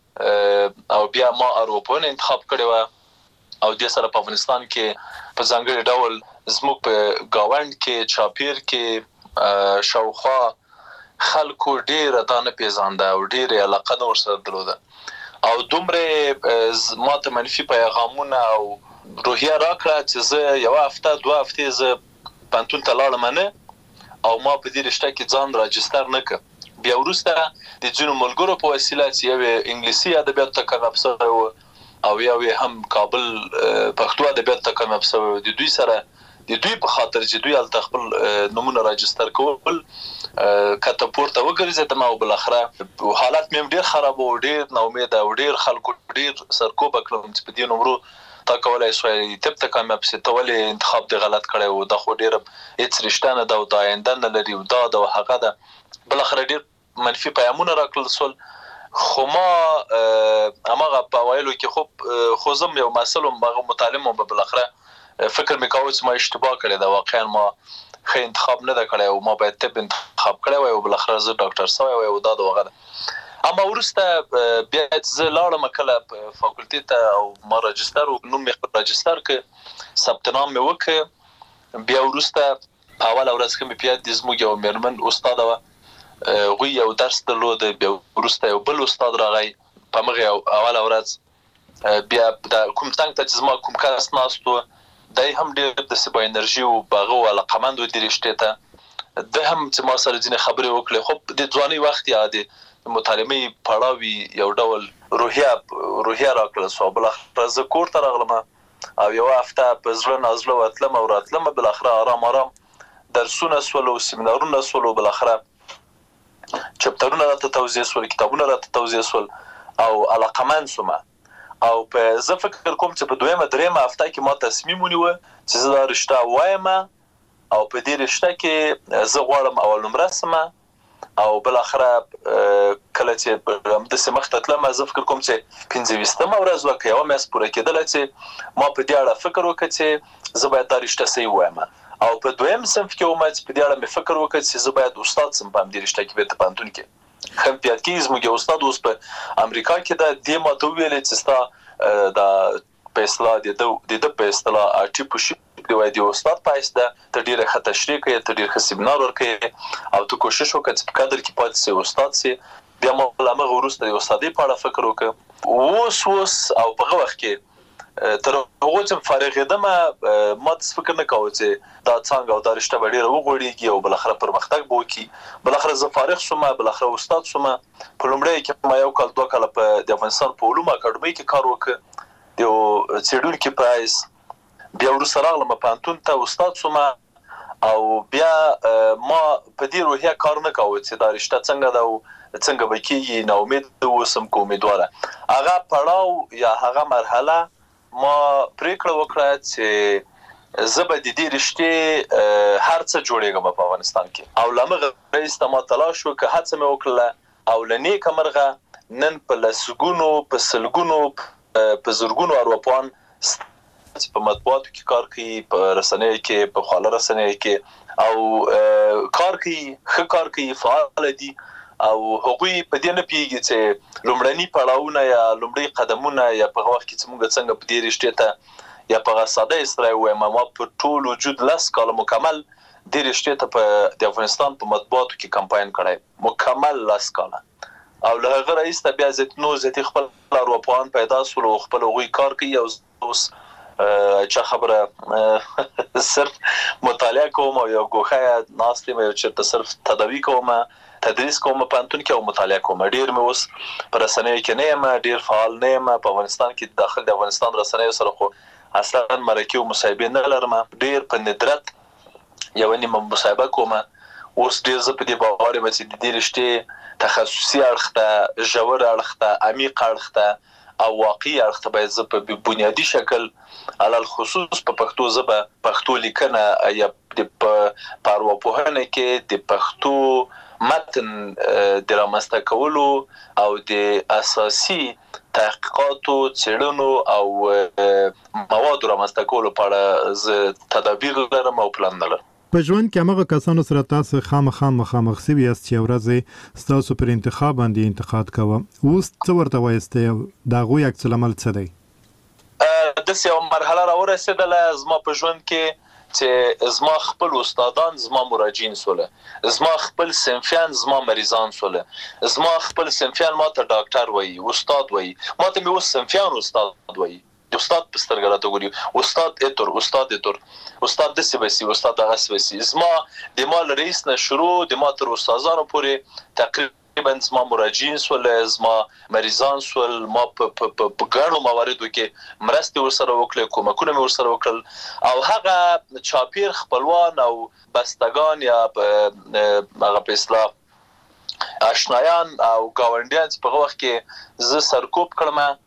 وه او بیا ما ارواپوهنه انتخاب کړې وه او دې سره په افغانستان کې په ځانګړي ډول زموږ په ګاونډ کې چاپیر کې شاوخوا خلکو ډېره دا نه پیژانده او ډېرې علاقه نه ورسره درلوده او دومره ماته منفي پیغامونه او روحیه راکړه چې زه یوه هفته دوه هفتې زه پوهنتون ته لاړم نه او ما په دې رشته کې ځان راجستر نه کړ. بیا وروسته د ځینو ملګرو په وسیله چې یو انګلیسي ادبیاتو ته کامیاب شوی و او یو هم کابل پښتو ادبیاتو ته کامیاب شوی و، د دوی سره د دوی په خاطر چې دوی هلته خپل نومونه راجستر کول کته پورته وګرځېدم او بالاخره حالت مې هم ډېر خراب و، ډېر ناامیده او ډېر خلکو ډېر سرکوبه کړم چې په دې نمرو تا کولی شوی طب ته کامیاب سي، ته ولې انتخاب دې غلط کړی و، دا خو ډېره هېڅ رشته نه ده او دا آینده نه لري او دا ده او هغه ده. بالاخره ډېر منفي پیغامونه راکړل سول. خو ما هماغه په اوایلو کې خو خو زه یو محصل وم، هغه متعلم وم، بالاخره فکر مې کاوه چې ما اشتباه کړې ده، واقعا ما ښه انتخاب نه ده کړی او ما باید طب انتخاب کړی وای او بالاخره زه ډاکټر سوی وای او دا د هغه ده. اما وروسته بیا چې زه لاړم کله په فاکولټي ته او ما راجستر و نوم مې خپل راجستر کړ، ثبت نام مې وکړ. بیا وروسته په اوله ورځ کې مې په یاد دي زموږ یو مېرمن استاده وه، هغوی یو درس درلود، بیا وروسته یو بل استاد راغی په همغې اوله ورځ. بیا د کوم څنګ ته چې زما کوم کس ناست و دی هم ډېر داسې با انرژي و، په هغه و علاقمند و دې رشتې ته، ده هم چې ما سره ځینې خبرې وکړې. خو د ځوانۍ وخت یا د متعلمۍ پړاو یو ډول روحیه روحیه راکړل سوه. بالاخره زه کور ته راغلم او یوه هفته په زړه نازړه وتلم او راتلم، بالاخره آرام آرام درسونه سول او سیمینارونه سول او بالاخره چپټرونه راته توضیح سول، کتابونه راته توضیح سول او علاقمند سوم. او په زه فکر کوم چې په دویمه درېیمه هفته کې ما تصمیم ونیوه چې زه دا رشته وایم او په دې رشته کې زه غواړم اول نمره سم او بالاخره کله چې همداسې مخته تلم زه فکر کوم چې پنځه ویشتمه ورځ وه که یوه میاشت پوره کېدله چې ما په دې اړه فکر وکړ چې زه باید دا رشته صحیح ووایم او په دویم صنف کې وم چې په دې اړه مې فکر وکړ چې زه باید استاد سم په همدې رشته کې بیرته پوهنتون کې. ښه مې په یاد کېږي زموږ یو استاد اوس په امریکا کې ده، دې ما ته وویلې چې ستا دا په اصطلاح د ده په اصطلاح ټیپوشیپ دی وایي د استاد په حیث ده، ته ډېره ښه تشریح کوې، ته ډېر ښه سیمینار ورکوې او ته کوشش وکړه چې په قدر کې پاتې سې استاد سې. بیا ما له همغه وروسته د استادۍ په اړه فکر وکړ. اوس اوس او په هغه وخت کې تر هغو چې فارغېدم ما داسې فکر نه کوه چې دا څانګه او دا رشته به ډېره وغوړېږي او بالاخره پرمختګ به وکړي. بالاخره زه فارغ شوم، بالاخره استاد شوم. په لومړیو کې ما یو کال دوه کاله په د افغانستان په علومو اکاډمۍ کې کار وکړ د یو څېړونکي په حیث. بیا وروسته راغلم پوهنتون ته استاد شوم او بیا ما په دې روحیه کار نه کوه چې دا رشته څنګه ده او څنګه به کېږي، ناامید اوسم که امیدواره. هغه پړاو یا هغه مرحله ما پریکړه وکړه چې زه به د دې رشتې هر څه جوړېږم په افغانستان کې او له همغه وروسته ما تلاش وکړه، هڅه مې وکړله او له نیکه مرغه نن په لسګونو په سلګونو په زرګونو ارواپوهان چې په مطبوعاتو کې کار کوي، په رسنیو کې، په خواله رسنیو کې او کار کوي، ښه کار کوي، فعال دي او هغوی په دې نه پوهېږي چې لومړني پړاوونه یا لومړي قدمونه یا په هغه وخت کې چې موږ څنګه په دې رشتې ته یا په هغه ساده اصطلاح ووایم ما په ټول وجود لس کاله مکمل دې رشتې ته په د افغانستان په مطبوعاتو کې کمپاین کړی، مکمل لس کاله. او له هغه رئیس ته بیا زیاتنو زیاتې خپل ارواپوهان پیدا سول او خپل هغوی کار کوي او اوس چا خبره صرف مطالعه کوم او یو ګوښه ناست یم یو چېرته صرف تداوي کوم تدریس کوم پوهنتون کې او مطالعه کوم ډېر مې اوس په رسنیو کې نه یم ډېر فعال نه یم په افغانستان کې داخل د افغانستان رسنیو سره خو اصلا مرکې او مصاحبې نه لرم ډېر په ندرت یو نیمه مصاحبه کوم اوس ډېر زه په دې باور یم چې د دې رشتې تخصصي اړخ ته ژور اړخ ته عمیق اړخ ته او واقعي اړخ ته باید زه په بنیادي شکل علل خصوص په پښتو ژبه پښتو لیکنه یا په ارواپوهنه کې د پښتو متن د رامنځته کولو او د اساسي تحقیقاتو څېړنو او موادو رامنځته کولو په اړه زه تدابیر لرم او پلان لرم. په ژوند کې هغه کسانو سره تاسو خامخا مخامخ سوي یاست چې ورځې ستاسو پر انتخاب باندې انتقاد کوه اوس څه ورته وایسته دا غوي عکس العمل څه دی؟ د یو مرحله راورسېدله زما په ژوند کې چې زما خپل استادان زما مراجعین سوله زما خپل صنفیان زما مریضان سوله زما خپل صنفیان ماته ډاکټر وایي استاد وایي ماته مې اوس صنفیان استاد وایي استاد په سترګه راته ګوري استاد اتر استاد اتر استاد د سیبسي استاد هغه سیبسي زما د مال رئیس نه شروع د ما تر استادانو پورې تقریبا زما مراجعین سول زما مریضان سول ما په ګڼو مواردو کې مرستې ورسره وکړې کومکونه مې ورسره وکړل او هغه چاپیر خپلوان او بستگان یا هغه په اصطلاح آشنایان او گاونډیان په وخت کې ز سرکوب کړم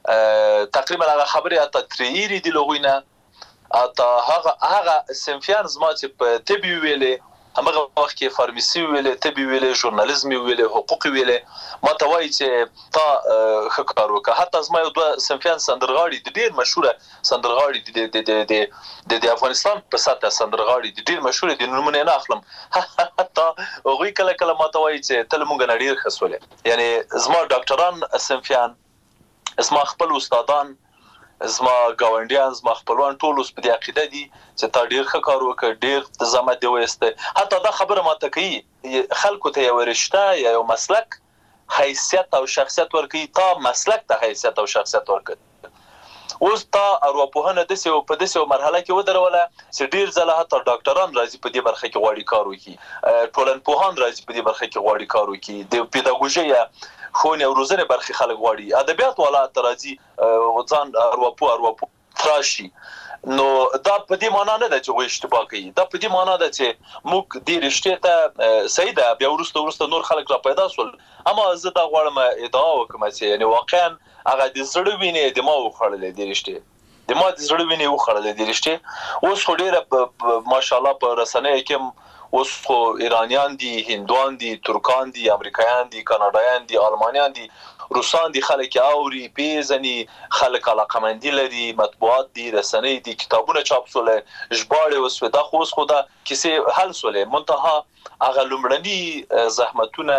تقریبا هغه خبرې اته تریری دی لغوینه اته هغه هغه سنفیان زما چې په طبي ویلې هغه وخت کې فارماسي ویلې طبي ویلې ژورنالیزم ویلې حقوق ویلې ما ته وایي چې تا خکار وکړه حتی زما یو دوه سنفیان سندرغاړي د ډیر مشهوره سندرغاړي د د د د افغانستان په ساته سندرغاړي د ډیر مشهوره دي نومونه نه اخلم حتی هغه کله کله ما ته وایي چې تل مونږ نه ډیر خسولې یعنی زما ډاکټران سنفیان زما خپل استادان زما گاونډیان زما خپلوان ټول اوس په دې عقیده دي چې تا ډیر ښه کار وکړ ډیر زحمت دی وایسته حتی دا خبره ماته کوي خلکو ته یو رشته یا یو مسلک حیثیت او شخصیت ورکوي تا مسلک ته حیثیت او شخصیت ورکړي اوس تا ارواپوهنه د سیو په دسیو مرحله کې ودروله چې ډیر ځله حتی ډاکټران راځي په دې برخه کې غواړي کار وکړي ټولنپوهان راځي په دې برخه کې غواړي کار وکړي د پیداګوژي خونی او روزنه برخه خلک غواړي ادبیات والا ترازی وځان ارواپو ارواپو تراشي نو دا په دې معنی نه ده چې وې اشتباه کوي دا په دې معنی ده چې موږ دې رشته ته سیده بیا ورسته ورسته نور خلک را پیدا سول اما زه دا غواړم ادعا وکم چې یعنی واقعا هغه د زړه وینې د ما وخړلې دې رشته د ما د زړه وینې وخړلې دې رشته اوس خو ډیره ماشاءالله په رسنیو کې اوس خو ایرانیان دي هندوان دي ترکان دي امریکایان دي کاناډایان دي آلمانیان دي روسان دي خلک اوري پیزني خلک علاقمندي لري مطبوعات دي رسنۍ دي کتابونه چاپ سول ژباړه وسو دا خو اوس خو دا کیسه حل سول منتها هغه لمړني زحمتونه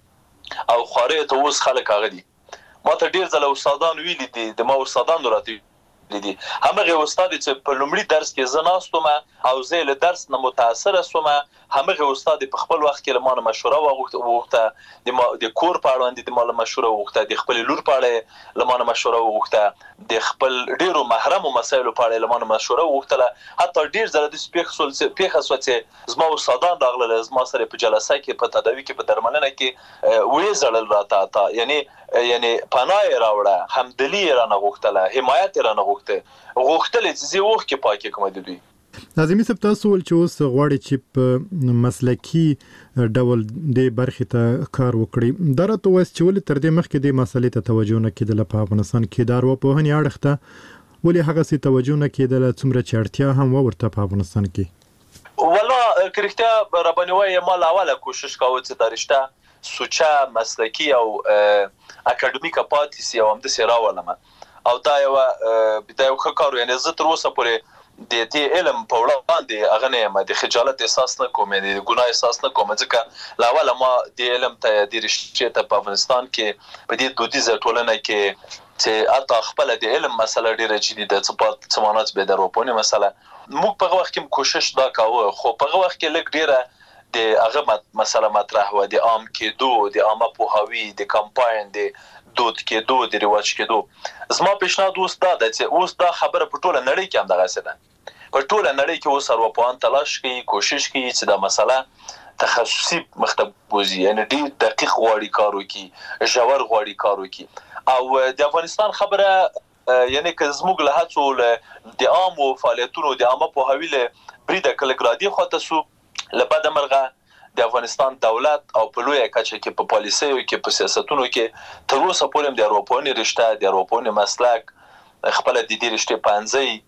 او خارې ته اوس خلک هغه دي ما ته ډیر ځله استادان ویلي دي د ما استادان راته دي همغه استاد چې په لومړي درس کې زناستم او زه له درس نه متاثر شوم همغه استاد په خپل وخت کې لمانه مشوره وغوښته د د کور په اړه د مال مشوره وغوښته د خپل لور په اړه لمانه مشوره وغوښته د خپل ډیرو محرم مسایلو په اړه لمانه مشوره وغوښتله حتی ډیر زره د سپیخ سول پیخه سوته زما استادان راغله زما سره په جلسه کې په تداوی کې په درملنه کې وې زړل راته تا یعنی یعنی پناه راوړه همدلی را نه غوښتله حمایت را نه غوښته غوښتل چې زه وخت کې پاکه کوم د دوی لازمي سب تاسو ول چې اوس غواړي چې په مسلکی ډول د برخې ته کار وکړي درته وایي چې ول تر دې مخکې د مسلې ته توجه نه کېدله په افغانستان کې دارو په هني اړخته ولې هغه سي توجه نه کېدله څومره چړتیا هم ورته په افغانستان کې والله کرختیا ربانوي ما لاوله کوشش کاوه چې درشته سوچا مسلکی او اکاډمیکا پاتې سي هم د سي راولم او دا یو بدايه وکړو یعنی زه تر اوسه پورې د دې علم په وړاندې هغه نه ما د خجالت احساس نه کوم د ګناه احساس نه کوم ځکه لاول ما د علم ته د رشتې ته په افغانستان کې په دې دودیزه ټولنه کې چې اته خپل د علم مسله ډیره جدي ده چې په سمانات به دروپونه مسله موږ په وخت کې کوشش دا کاوه خو په وخت کې لګ ډیره د هغه مسله مطرح و د عام کېدو د عامه پوهاوي د کمپاین د دود کېدو د رواج کېدو زما پیشنهاد اوس دا ده چې اوس دا خبره په ټوله نړۍ کې هم دغسې ده په ټوله نړۍ کې اوس ارواپوهان تلاش کوي کوشش کوي چې دا مسله تخصصي مخته بوځي یعنی ډېر دقیق غواړي کار وکړي ژور غواړي کار وکړي او د افغانستان خبره یعنی که زموږ له هڅو د عامو فعالیتونو د عامه پوهاوي له بریده که لږ رادې خواته سو له بده مرغه د افغانستان دولت او په لویه کچه کې په پالیسیو کې په سیاستونو کې تر اوسه پورې هم د ارواپوهنې رشته د ارواپوهنې مسلک خپله د دې رشتې پنځۍ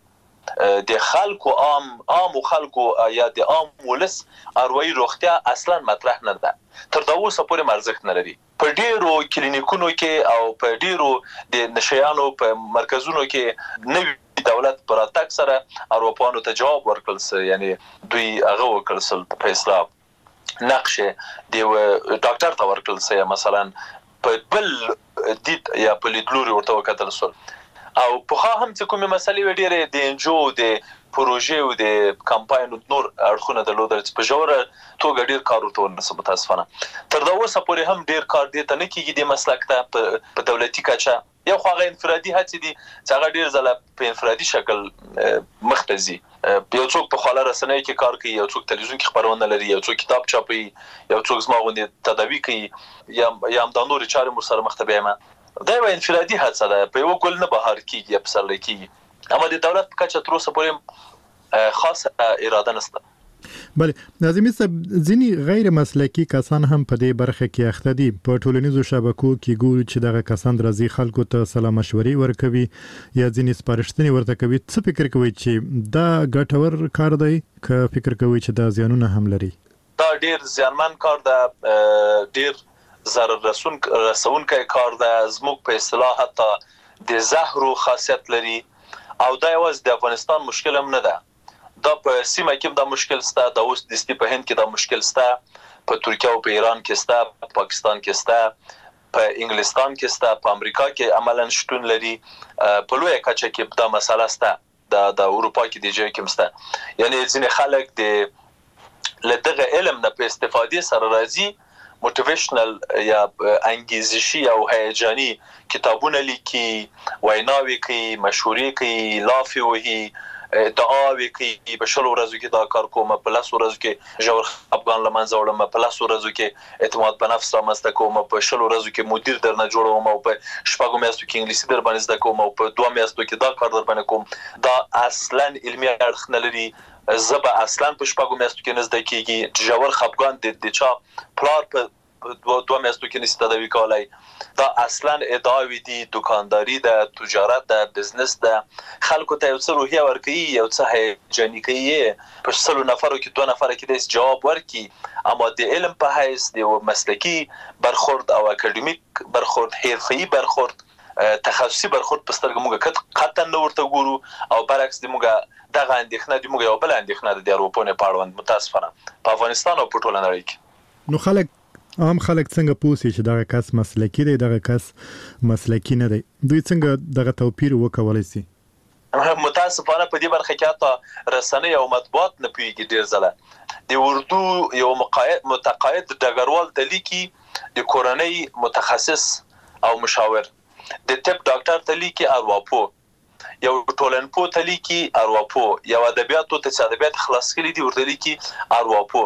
د خلکو عام عامو خلکو یا د عام ولس اروايي روغتیا اصلا مطرح نه ده تر دا اوسه پورې ارزښت نه لري په ډیرو کلینیکونو کې او په ډیرو د نشیانو په مرکزونو کې نوی دولت پر اتاک سره ارواپوهانو ته جواب ورکړل سي یعنی دوی هغه وکړل سل په اسلام نقشه دی ډاکټر ته ورکړل سي مثلا په بل دید یا په لیدلوري ورته وکړل سل او په هم چې کومه مسلې وړي د انجو د پروژې او د کمپاین نور اړخونه د لودر په جوړه توګه ډیر کار ورته ونسب تاسفانه تر دا اوسه پورې هم ډیر کار دي ته نه کیږي د مسلک ته په دولتي کچه یو خواغه انفرادي هڅې دي چې هغه ډیر ځله په انفرادي شکل مختزي یو څوک په خاله رسنۍ کې کار کوي یو څوک تلویزیون کې خبرونه لري یو څوک کتاب چاپي یو څوک زما غوندي تداوی کوي یا یا هم د نور چارې مر سره مخ ته بیمه دا یو انفرادي هڅه ده په یو ګل نه بهر کیږي په سر کیږي اما د دولت په کچه تر اوسه پورې خاصه اراده نشته بله ناظمي صاحب ځینی غیر مسلکی کسان هم په دې برخه کې اخته دي په ټولنیزو شبکو کې ګوري چې دغه کسان راځي خلکو ته سلام مشورې ورکوي یا ځینی سپارښتنې ورته کوي څه فکر کوي چې دا ګټور کار دی که فکر کوي چې دا زیانونه هم لري دا ډیر زیانمن کار ده ډیر ضرر رسون رسونکي کار ده زموږ په اصطلاح حتی د زهرو خاصیت لري او دا یوازې د افغانستان مشکل هم نه ده دا په سیمه کې دا مشکل سته د اوس د ستی په هند کې دا مشکل سته په ترکیه او په ایران کې سته په پاکستان کې سته په انګلستان کې سته په امریکا کې عملاً شتون لري په لویه کچه کې دا مسله سته د د اروپا کې د ځای کې سته یعنی ځینې خلک د لدغه علم نه په استفادې سره راځي موټیویشنل یا انګیزشي او هیجاني کتابونه لیکي ویناوي کوي مشورې کوي لافي وهي دعاوي کوي په شلو ورځو کې دا کار کوم په لاسو ورځو کې جوړ افغان لمنځه وړم په لاسو ورځو کې اعتماد په نفس رامنځته کوم په شلو ورځو کې مدیر درنه جوړوم او په شپږو میاشتو کې انګلیسي در باندې زده کوم او په دوه میاشتو کې دا کار در باندې کوم دا اصلا علمي اړخ نه لري زبا اصلا په شپږو میاشتو کې نزد کېږي جوړ خپګان د چا پلار په دوه میاشتو کې نشته د وکالای دا اصلا ادعاوی دي دکانداری ده تجارت ده بزنس ده خلکو ته یو څه روحیه ورکړي یو څه هیجاني کوي په سلو نفرو کې دوه نفر کې د جواب ورکړي اما د علم په حیث د مسلکی برخورد او اکیډمیک برخورد حرفي برخورد تخصصي برخورد په سترګه موږ قطعا نه ورته ګورو او برعکس د موږ دغه اندېښنه د موږ یو بل اندېښنه د اروپا په اړوند متاسفانه په افغانستان او په ټوله نړۍ کې نو خلک عام خلک څنګه پوښي چې دغه کس مسلکی دی دغه کس مسلکی نه دی دوی څنګه دغه توپیر وکولای شي متاسفانه په دې برخه کې حتی رسنۍ او مطبوعات نه پیږي ډیر ځله د اردو یو مقاید متقاعد ډګروال د لیکي د کورنۍ متخصص او مشاور د طب ډاکټر ته لیکي ارواپو یو ټولنپو ته لیکي ارواپو یو ادبیاتو ته ادبیات خلاص کړي دي ورته لیکي ارواپو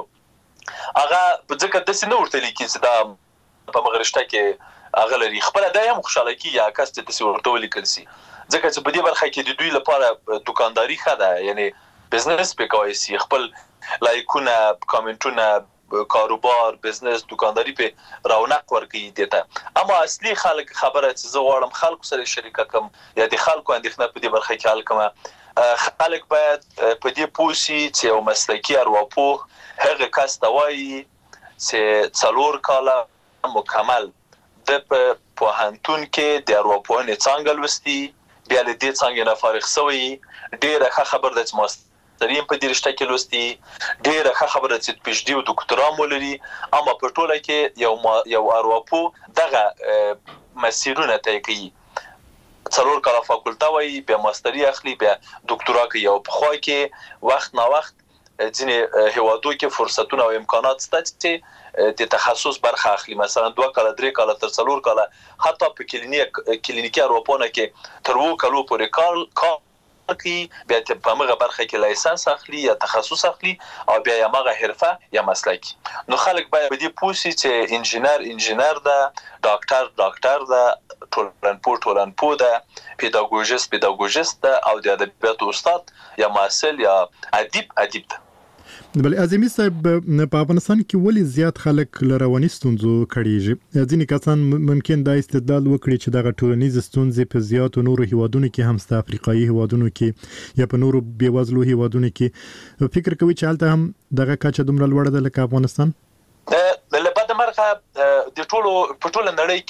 هغه په ځکه د سینو ورته لیکي چې دا په مغرشته کې هغه لري خپل د هم خوشاله کی یا کس ته څه ورته لیکل سي ځکه چې په دې برخه کې د دوی لپاره دکانداری خده یعنی بزنس په کوي سي خپل لایکونه کامنټونه کاروبار بزنس دکانداری په رونق ورکړي دیته اما اصلي خلک خبره چې زه غواړم خلکو سره شریکه کوم یا د خلکو اندېښنه په دې برخه کې حل کوم خلک باید په دې پوښي چې یو مسلکی ارواپوه هغه کس ته وایي چې څلور کاله مکمل د په پوهنتون کې د ارواپوهنې څانګه لوستي بیا له دې څانګې نه فارغ شوی ډېره ښه خبر ده چې ماسترین په دې رشته کې لوستي ډېره ښه خبره چې پی ایچ ډي او ډاکټرا مو لري اما په ټوله کې یو یو ارواپوه دغه مسیرونه طی کوي څلور کاله فاکولټه وایي بیا ماستري اخلي بیا ډاکټرا کوي او په خوا کې وخت نا وخت ځینې هیوادو کې فرصتونه او امکانات شته چې د تخصص برخه اخلي، مثلا دوه کاله درې کاله تر څلور کاله حتی په کلینیک کلینیکي اروپونه کې تر اووه کالو پورې کار کار کوي، بیا په هغه برخه کې لایسنس اخلي یا تخصص اخلي او بیا یې هغه حرفه یا مسلک. نو خلک باید په دې پوه شي چې انجینر انجینر ده، ډاکټر ډاکټر ده، ټولنپوه ټولنپوه ده، پیداګوژیست پیداګوژیست ده او د ادبیاتو استاد یا محصل یا ادیب ادیب ده. بل اعظمي صاحب په افغانستان کې ولې زیات خلک له رواني ستونزو کړيږي؟ ځینې کسان ممکن دا استدلال وکړي چې دغه ټولنیز ستونزې په زیاتو نورو هیوادونو کې هم ستا افریقایي هیوادونو کې یا په نورو بیوزلو هیوادونو کې فکر کوي چې هلته هم دغه کچه دومره لوړه ده لکه افغانستان؟ له بده مرغه د ټولو په ټوله نړۍ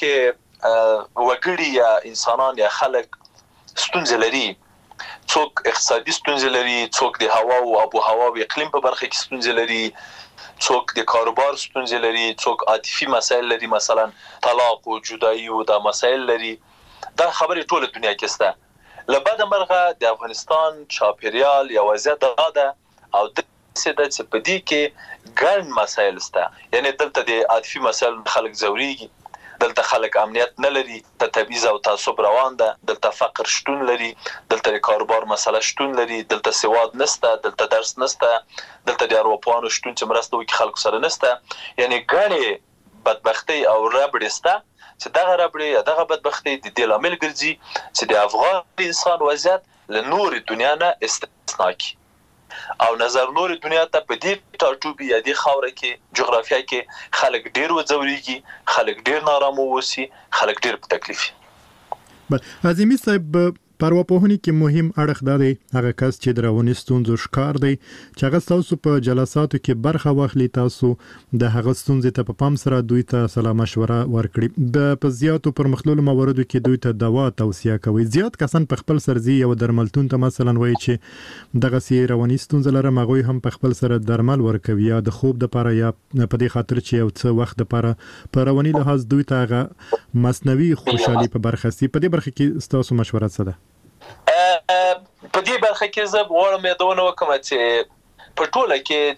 کې وګړي یا انسانان یا خلک ستونزې لري، څوک اقتصادي ستونزې لري، څوک د هوا او آب و هوا او اقلیم په برخه کې ستونزې لري، څوک د کاروبار ستونزې لري، څوک عاطفي مسایل لري، مثلا طلاق او جدایي او دا مسایل لري. دا خبرې ټوله دنیا کې شته. له بده مرغه د افغانستان چاپیریال یا وضعیت دا ده او د سده چې په دې کې ګڼ مسایل شته، یعنی دلته د عاطفي مسایل خلک زوريږي، دلته خلک امنیت نه لري، ته تبعیض او تعصب روان ده، دلته فقر شتون لري، دلته د کاروبار مسله شتون لري، دلته سواد نشته، دلته درس نشته، دلته د اروپانو شتون چې مرسته وکړي خلکو سره نشته. یعنی ګڼې بدبختی او ربړې شته چې دغه ربړې یا دغه بدبختی د دې لامل ګرځي چې د افغان انسان وضعیت له نور دنیا نه استثنا کی او نظر نور دنیا ته په دې ټاټوبي یا د خاوره کې جغرافیه کې خلک ډیر وځوريږي، خلک ډیر نارامه وسی، خلک ډیر په تکلیف. بل اعظمي صاحب پرواپوهنې کې مهم اړخ دا دی هغه کس چې د رواني ستونزو ښکار دی چې هغه تاسو په جلساتو کې برخه واخلي، تاسو د هغه ستونزې ته په پام سره دوی ته سلا مشوره ورکړي، په زیاتو پرمختللو مواردو کې دوی ته دوا توصیه کوي. زیات کسان په خپل سرزي یو درملتون ته مثلا وایي چې دغه سي رواني ستونزه لرم، هغه هم په خپل سره درمل ورکوي یا د خوب لپاره یا په دې خاطر چې یو څه وخت لپاره په رواني لحاظ دوی ته هغه مصنوي خوشحالي په برخه سي. په دې برخه کې تاسو مشوره څه ده؟ په دې برخه کې زه غواړم یادونه وکړم چې په ټوله کې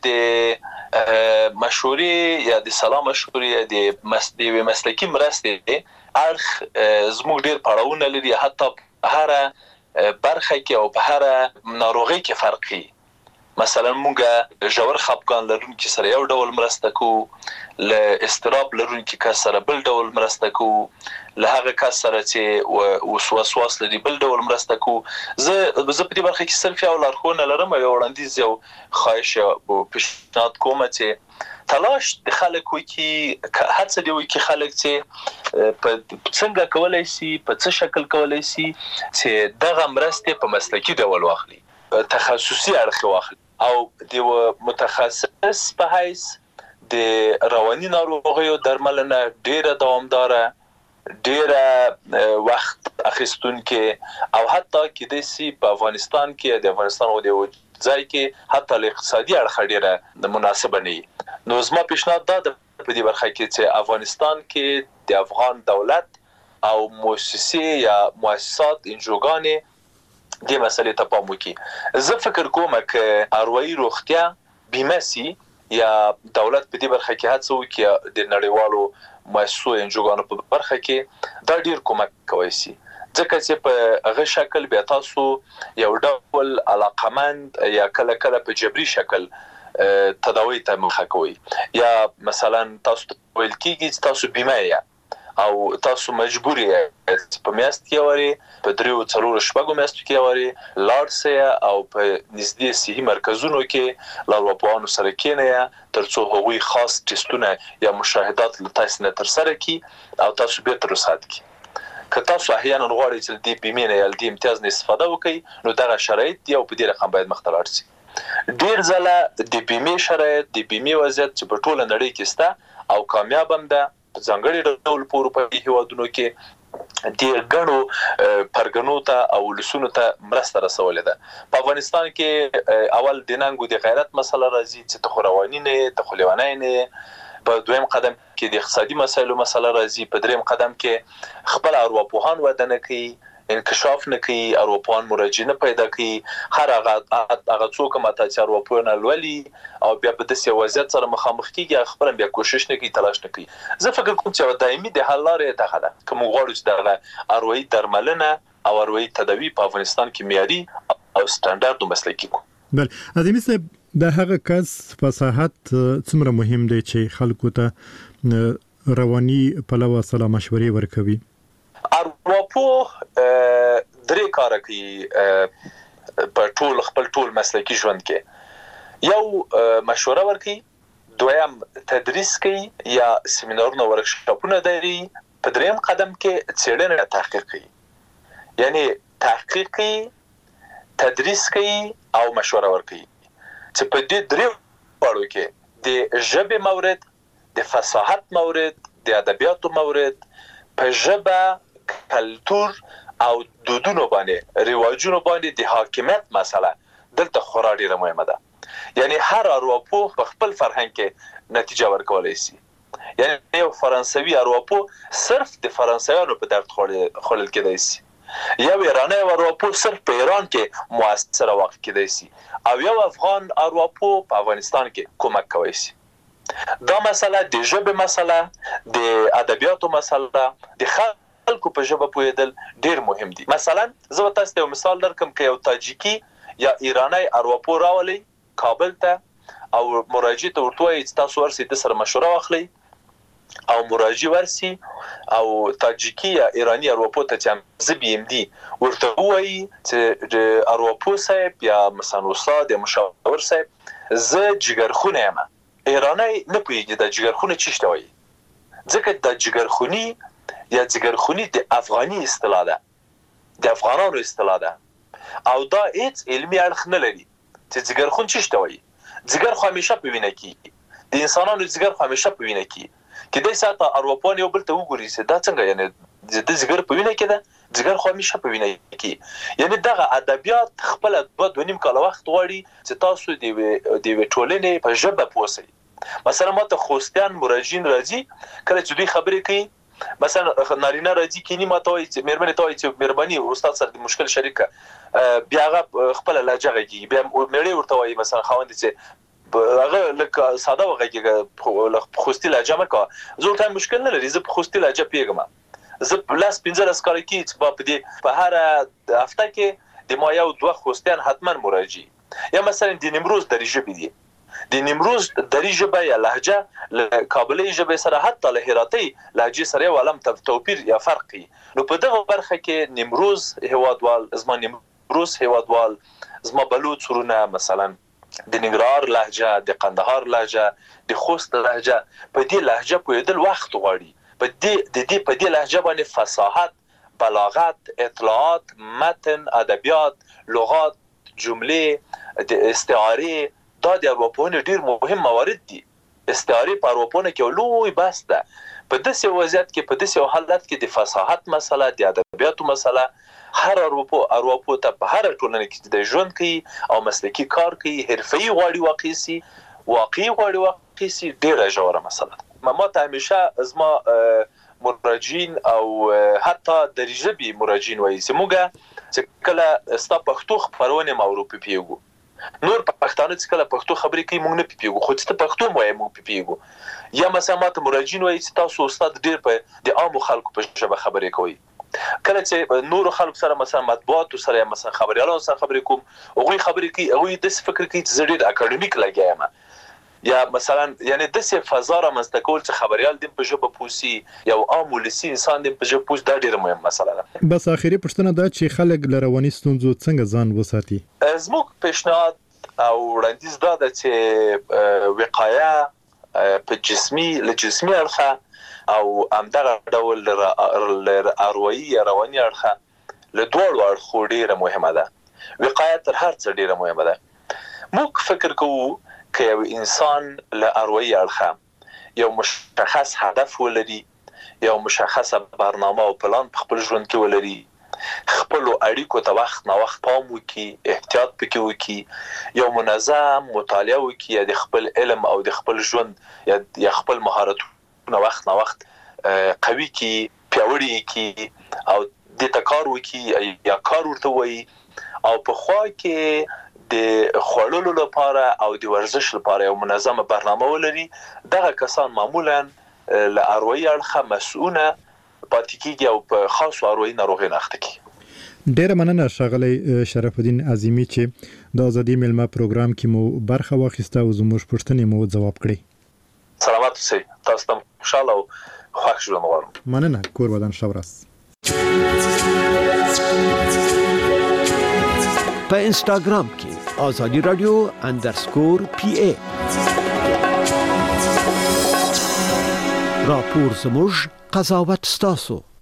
د مشورې یا د سلام مشورې یا د مسلې مسلکي مرستې اړخ زموږ ډېر پړاوونه لري، حتی په هر برخه کې او په هر ناروغي کې فرق کوي. مثلا موږ ژور خپګان لرونکي سره یو ډول مرسته کوو، له استراب لرونکي کس سره بل ډول مرسته کوو، له هغه کس سره چې وسواس لري بل ډول مرسته کوو. زه زه په دې برخه کې صرف یو لارښوونه لرم او وړاندیز یو خواهش او پیشنهاد کوم چې تلاش د خلکو کې هڅه دی چې خلک چې په څنګه کولای شي، په څه شکل کولای شي چې دغه مرسته په مسلکي ډول واخلي، تخصصي اړخ واخلي او د متخصص په حیث د رواني ناروغیو درملنه ډیره دوامداره، ډیره وخت اخیستونکې او حتی کې د سی په افغانستان کې د افغانستان او د ځای کې حتی له اقتصادي اړخ ډیره مناسبه نه. نو زما پیشنهاد دا په دې برخه کې چې افغانستان کې د افغان دولت او مؤسسې یا مؤسسات انجوګانې دې مسلې ته پام وکړي. زه فکر کوم چې اروایي روغتیا بیمه سي یا دولت په دې برخه کې هڅه وکړي د نړیوالو مؤسسو انجوګانو په برخه کې دا ډیر کومک کوي سي، ځکه چې په هغه شکل بیا تاسو یو ډول علاقمند یا کله کله په جبري شکل تداوی ته مخه کوي، یا مثلا تاسو ویل کېږي تاسو بیمه یا او تاسو مجبور یې په میاشت کې وری په دریو څلورو شپږو میاشتو کې وری لاړ سي او په نږدې صحي مرکزونو کې لارواپوهانو سره کېنئ ترڅو هغوی خاص ټیسټونه یا مشاهدات له تاسو نه تر سره کړي او تاسو به تر وسات کړي. که تاسو احیانا غواړئ چې د بیمې نه یا د امتیاز نه استفاده وکړئ نو دغه شرایط یو په دې رقم باید مخ ته لاړ شي. ډیر ځله د بیمې شرایط د بیمې وضعیت چې په ټوله نړۍ کې شته او کامیاب هم ده، ځانګړي ډول په اروپایي هیوادونو کې د ګڼو پرګنو ته او لسونو ته مرسته رسولې ده. په افغانستان کې اول د ننګو د غیرت مسله راځي چې ته خو رواني نه ته خو لیونی نه، په دویم قدم کې د اقتصادي مسایلو مسله راځي، په دریم قدم کې خپل ارواپوهان ودانه کوي انکشاف نه کوي، اروپان مراجعه نه پیدا کوي، هر هغه هغه څوک ماته چې اروپونه لولي او بیا په داسې وضعیت سره مخامخ کیږي خپل بیا کوشش نه کوي، تلاش نه کوي. زه فکر کوم چې دایمي د حل لارې دغه ده، کوم غواړو چې دغه اروایي درملنه او اروایي تداوی په افغانستان کې معیاري او سټانډارد او مسلکي کو. بل ادمي صاحب د هغه کس فصاحت څومره مهم دی چې خلکو ته رواني پلوه سلام مشورې ورکوي؟ ارواپو درې کار کوي په ټول خپل ټول مسلکي ژوند کې. یو مشوره ورکوي، دویم تدریس کوي یا سیمینارونه ورکشاپونه دي، په دریم قدم کې څېړنه تحقیق کوي. یعنی تحقیق کوي، تدریس کوي او مشوره ورکوي چې په دې درې وړو کې د ژبې مورد، د فصاحت مورد، د ادبیاتو مورد، په ژبه، کلتور او دودونو باندې، رواجونو باندې د حاکمیت مسله دلته خورا ډیره مهمه ده. یعنی هر ارواپوه په خپل فرهنګ کې نتیجه ورکولای شي. یعنی یو فرانسوي ارواپوه صرف د فرانسویانو په درد خوړل کېدای شي، یو ایرانی ارواپوه صرف په ایران کې موثر واقع کېدای شي، او یو افغان ارواپوه په افغانستان کې کومک کوي شي. دا مسله د ژبې مسله، د ادبیاتو مسله، د خلکو په ژبه پوهېدل ډیر مهم دي. مثلا زه تاسو ته یو مثال درکم که یو تاجیکی یا ایرانی ارواپوه راولي کابل ته او مراجعه ته ورته وایي چې تاسو ورسئ د سره مشوره واخلئ او مراجعه ورسي او تاجیکی یا ایرانی ارواپوه ته چې زه بي ام دي ورته وایي چې ارواپوه صاحب یا مثلا استاد یا مشاور صاحب زه جګرخونه یم. ایرانی نه پوهېږي د جګرخونه څه شته وایي، ځکه د جګرخونی یا جګرخونی د افغاني اصطلاح ده، د افغانانو اصطلاح ده او دا هیڅ علمي اړخ نه لري چې جګرخون څه شته وایي. جګر خو همیشه په وینه کې د انسانانو جګر خو همیشه په وینه کې کې د ساته اروپان یو بل ته وګوري چې دا څنګه، یعنی د جګر په وینه کې ده، جګر خو همیشه په وینه کې. یعنی دغه ادبیات خپل دوه دوه نیم کال وخت غواړي چې تاسو د د ټولنې په ژبه پوسئ. مثلا ماته خوستیان مراجعین راځي کله چې دوی خبرې کوي، مثلا نارینه راځي کینی ماته وایي چې مېرمنې ته وایي چې مهرباني استاد سره د مشکل شریکه، بیا هغه خپل لهجه غږیږي، بیا مېړه ورته وایي مثلا خاوند چې هغه لکه ساده وغږیږي خوستی لهجه مه کوه. زه ورته مشکل نه لري، زه په خوستی لهجه پوهېږم، زه لاس پنځلس کاله کې چې په دې په هره هفته کې د ما یو دوه خوستیان حتما مراجعي. یا مثلا د نیمروز دري ژبې دي، د نیمروز دري ژبه یا لهجه له کابلي ژبې سره حتی له هراتي لهجې سره یو علم توپیر یا فرق کوي. نو په دغه برخه کې نیمروز هیوادوال، زما نیمروز هیوادوال، زما بلوچ ورونه، مثلا د ننګرهار لهجه، د قندهار لهجه، د خوست لهجه، په دې لهجه پوهېدل وخت غواړي. په دې د دې په دې لهجه باندې فصاحت، بلاغت، اطلاعات، متن، ادبیات، لغات، جملې، د استعارې، دا د اروپونو ډیر مهم موارد دي. استعارې په اروپونو کې لوی بحث ده. په داسې وضعیت کې، په داسې حالت کې د فصاحت مسله، د ادبیاتو مسله هر اروپو اروپو ته په هر ټولنه کې د ژوند کوي او مسلکي کار کوي، حرفي غواړي واقعي سي، واقعي غواړي واقعي سي، ډیره ژوره مسله ده. ما ته همیشه ازما مراجعین او حتی د ژبې مراجعین وایي چې موږ چې کله ستا پښتو خبرونه مورو پیږو، نور پښتانه چې کله پښتو خبرې کوي موږ نه پیږو، خو چې پښتو وایي موږ پیږو. یا مثلا ماته مراجعین وایي چې تاسو استاد ډیر په د عامو خلکو په ژبه خبرې کوي. کله چې نور خلکو سره مثلا مطبوعات سره مثلا خبريالانو سره خبرې کوم، هغه خبرې کوي، هغه د فکر کوي چې زړه اکاډمیک لګیایم، یا مثلا یعنی د څه فضا را مستقول چې خبريال د په ژبه پوسی یو عام ولسی انسان د په ژبه پوس دا ډیره مهمه مسله ده. بس اخیری پښتنه دا چې خلک لرواني ستونزو څنګه ځان وساتي؟ زموږ پیشنهاد او وړاندیز دا ده چې وقایه په جسمي له جسمي اړخه او همدغه ډول اروایي رواني اړخه له دوړو اړخو ډیره مهمه ده. وقایه تر هر څه ډیره مهمه ده. موږ فکر کوو که یو انسان له اروایي اړخه یو مشخص هدف ولري، یو مشخصه برنامه او پلان په خپل ژوند کې ولري، خپل اړیکو ته وخت نه وخت پام وکړي، احتیاط پکې وکړي، یو منظم مطالعه وکړي، یا د خپل علم او د خپل ژوند یا خپل مهارتونه وخت نه وخت قوي کړي، پیاوړي کړي او د تکار وکي یا کار ورته وایي او په خوا کې د خوړلو لپاره او د ورزش لپاره یو منظمه برنامه ولري دغه کسان معمولا له اروایي اړخه مسؤونه پاتې کیږي او په خاصو اروایي ناروغۍ نه اخته کیږي. ډیره مننه ښاغلی شرف الدین عظیمی چې د ازادي میلمه پروګرام کې مو برخه واخیسته او زموږ پوښتنې مو ځواب کړې. سلامات اوسئ. تاسو ته خوشاله او خوښ ژوند غواړم. مننه. کور ودان ښه ورځ. په انستګرام کې ازادي رادیو انډرسکور پی ای راپور زموږ قضاوت ستاسو.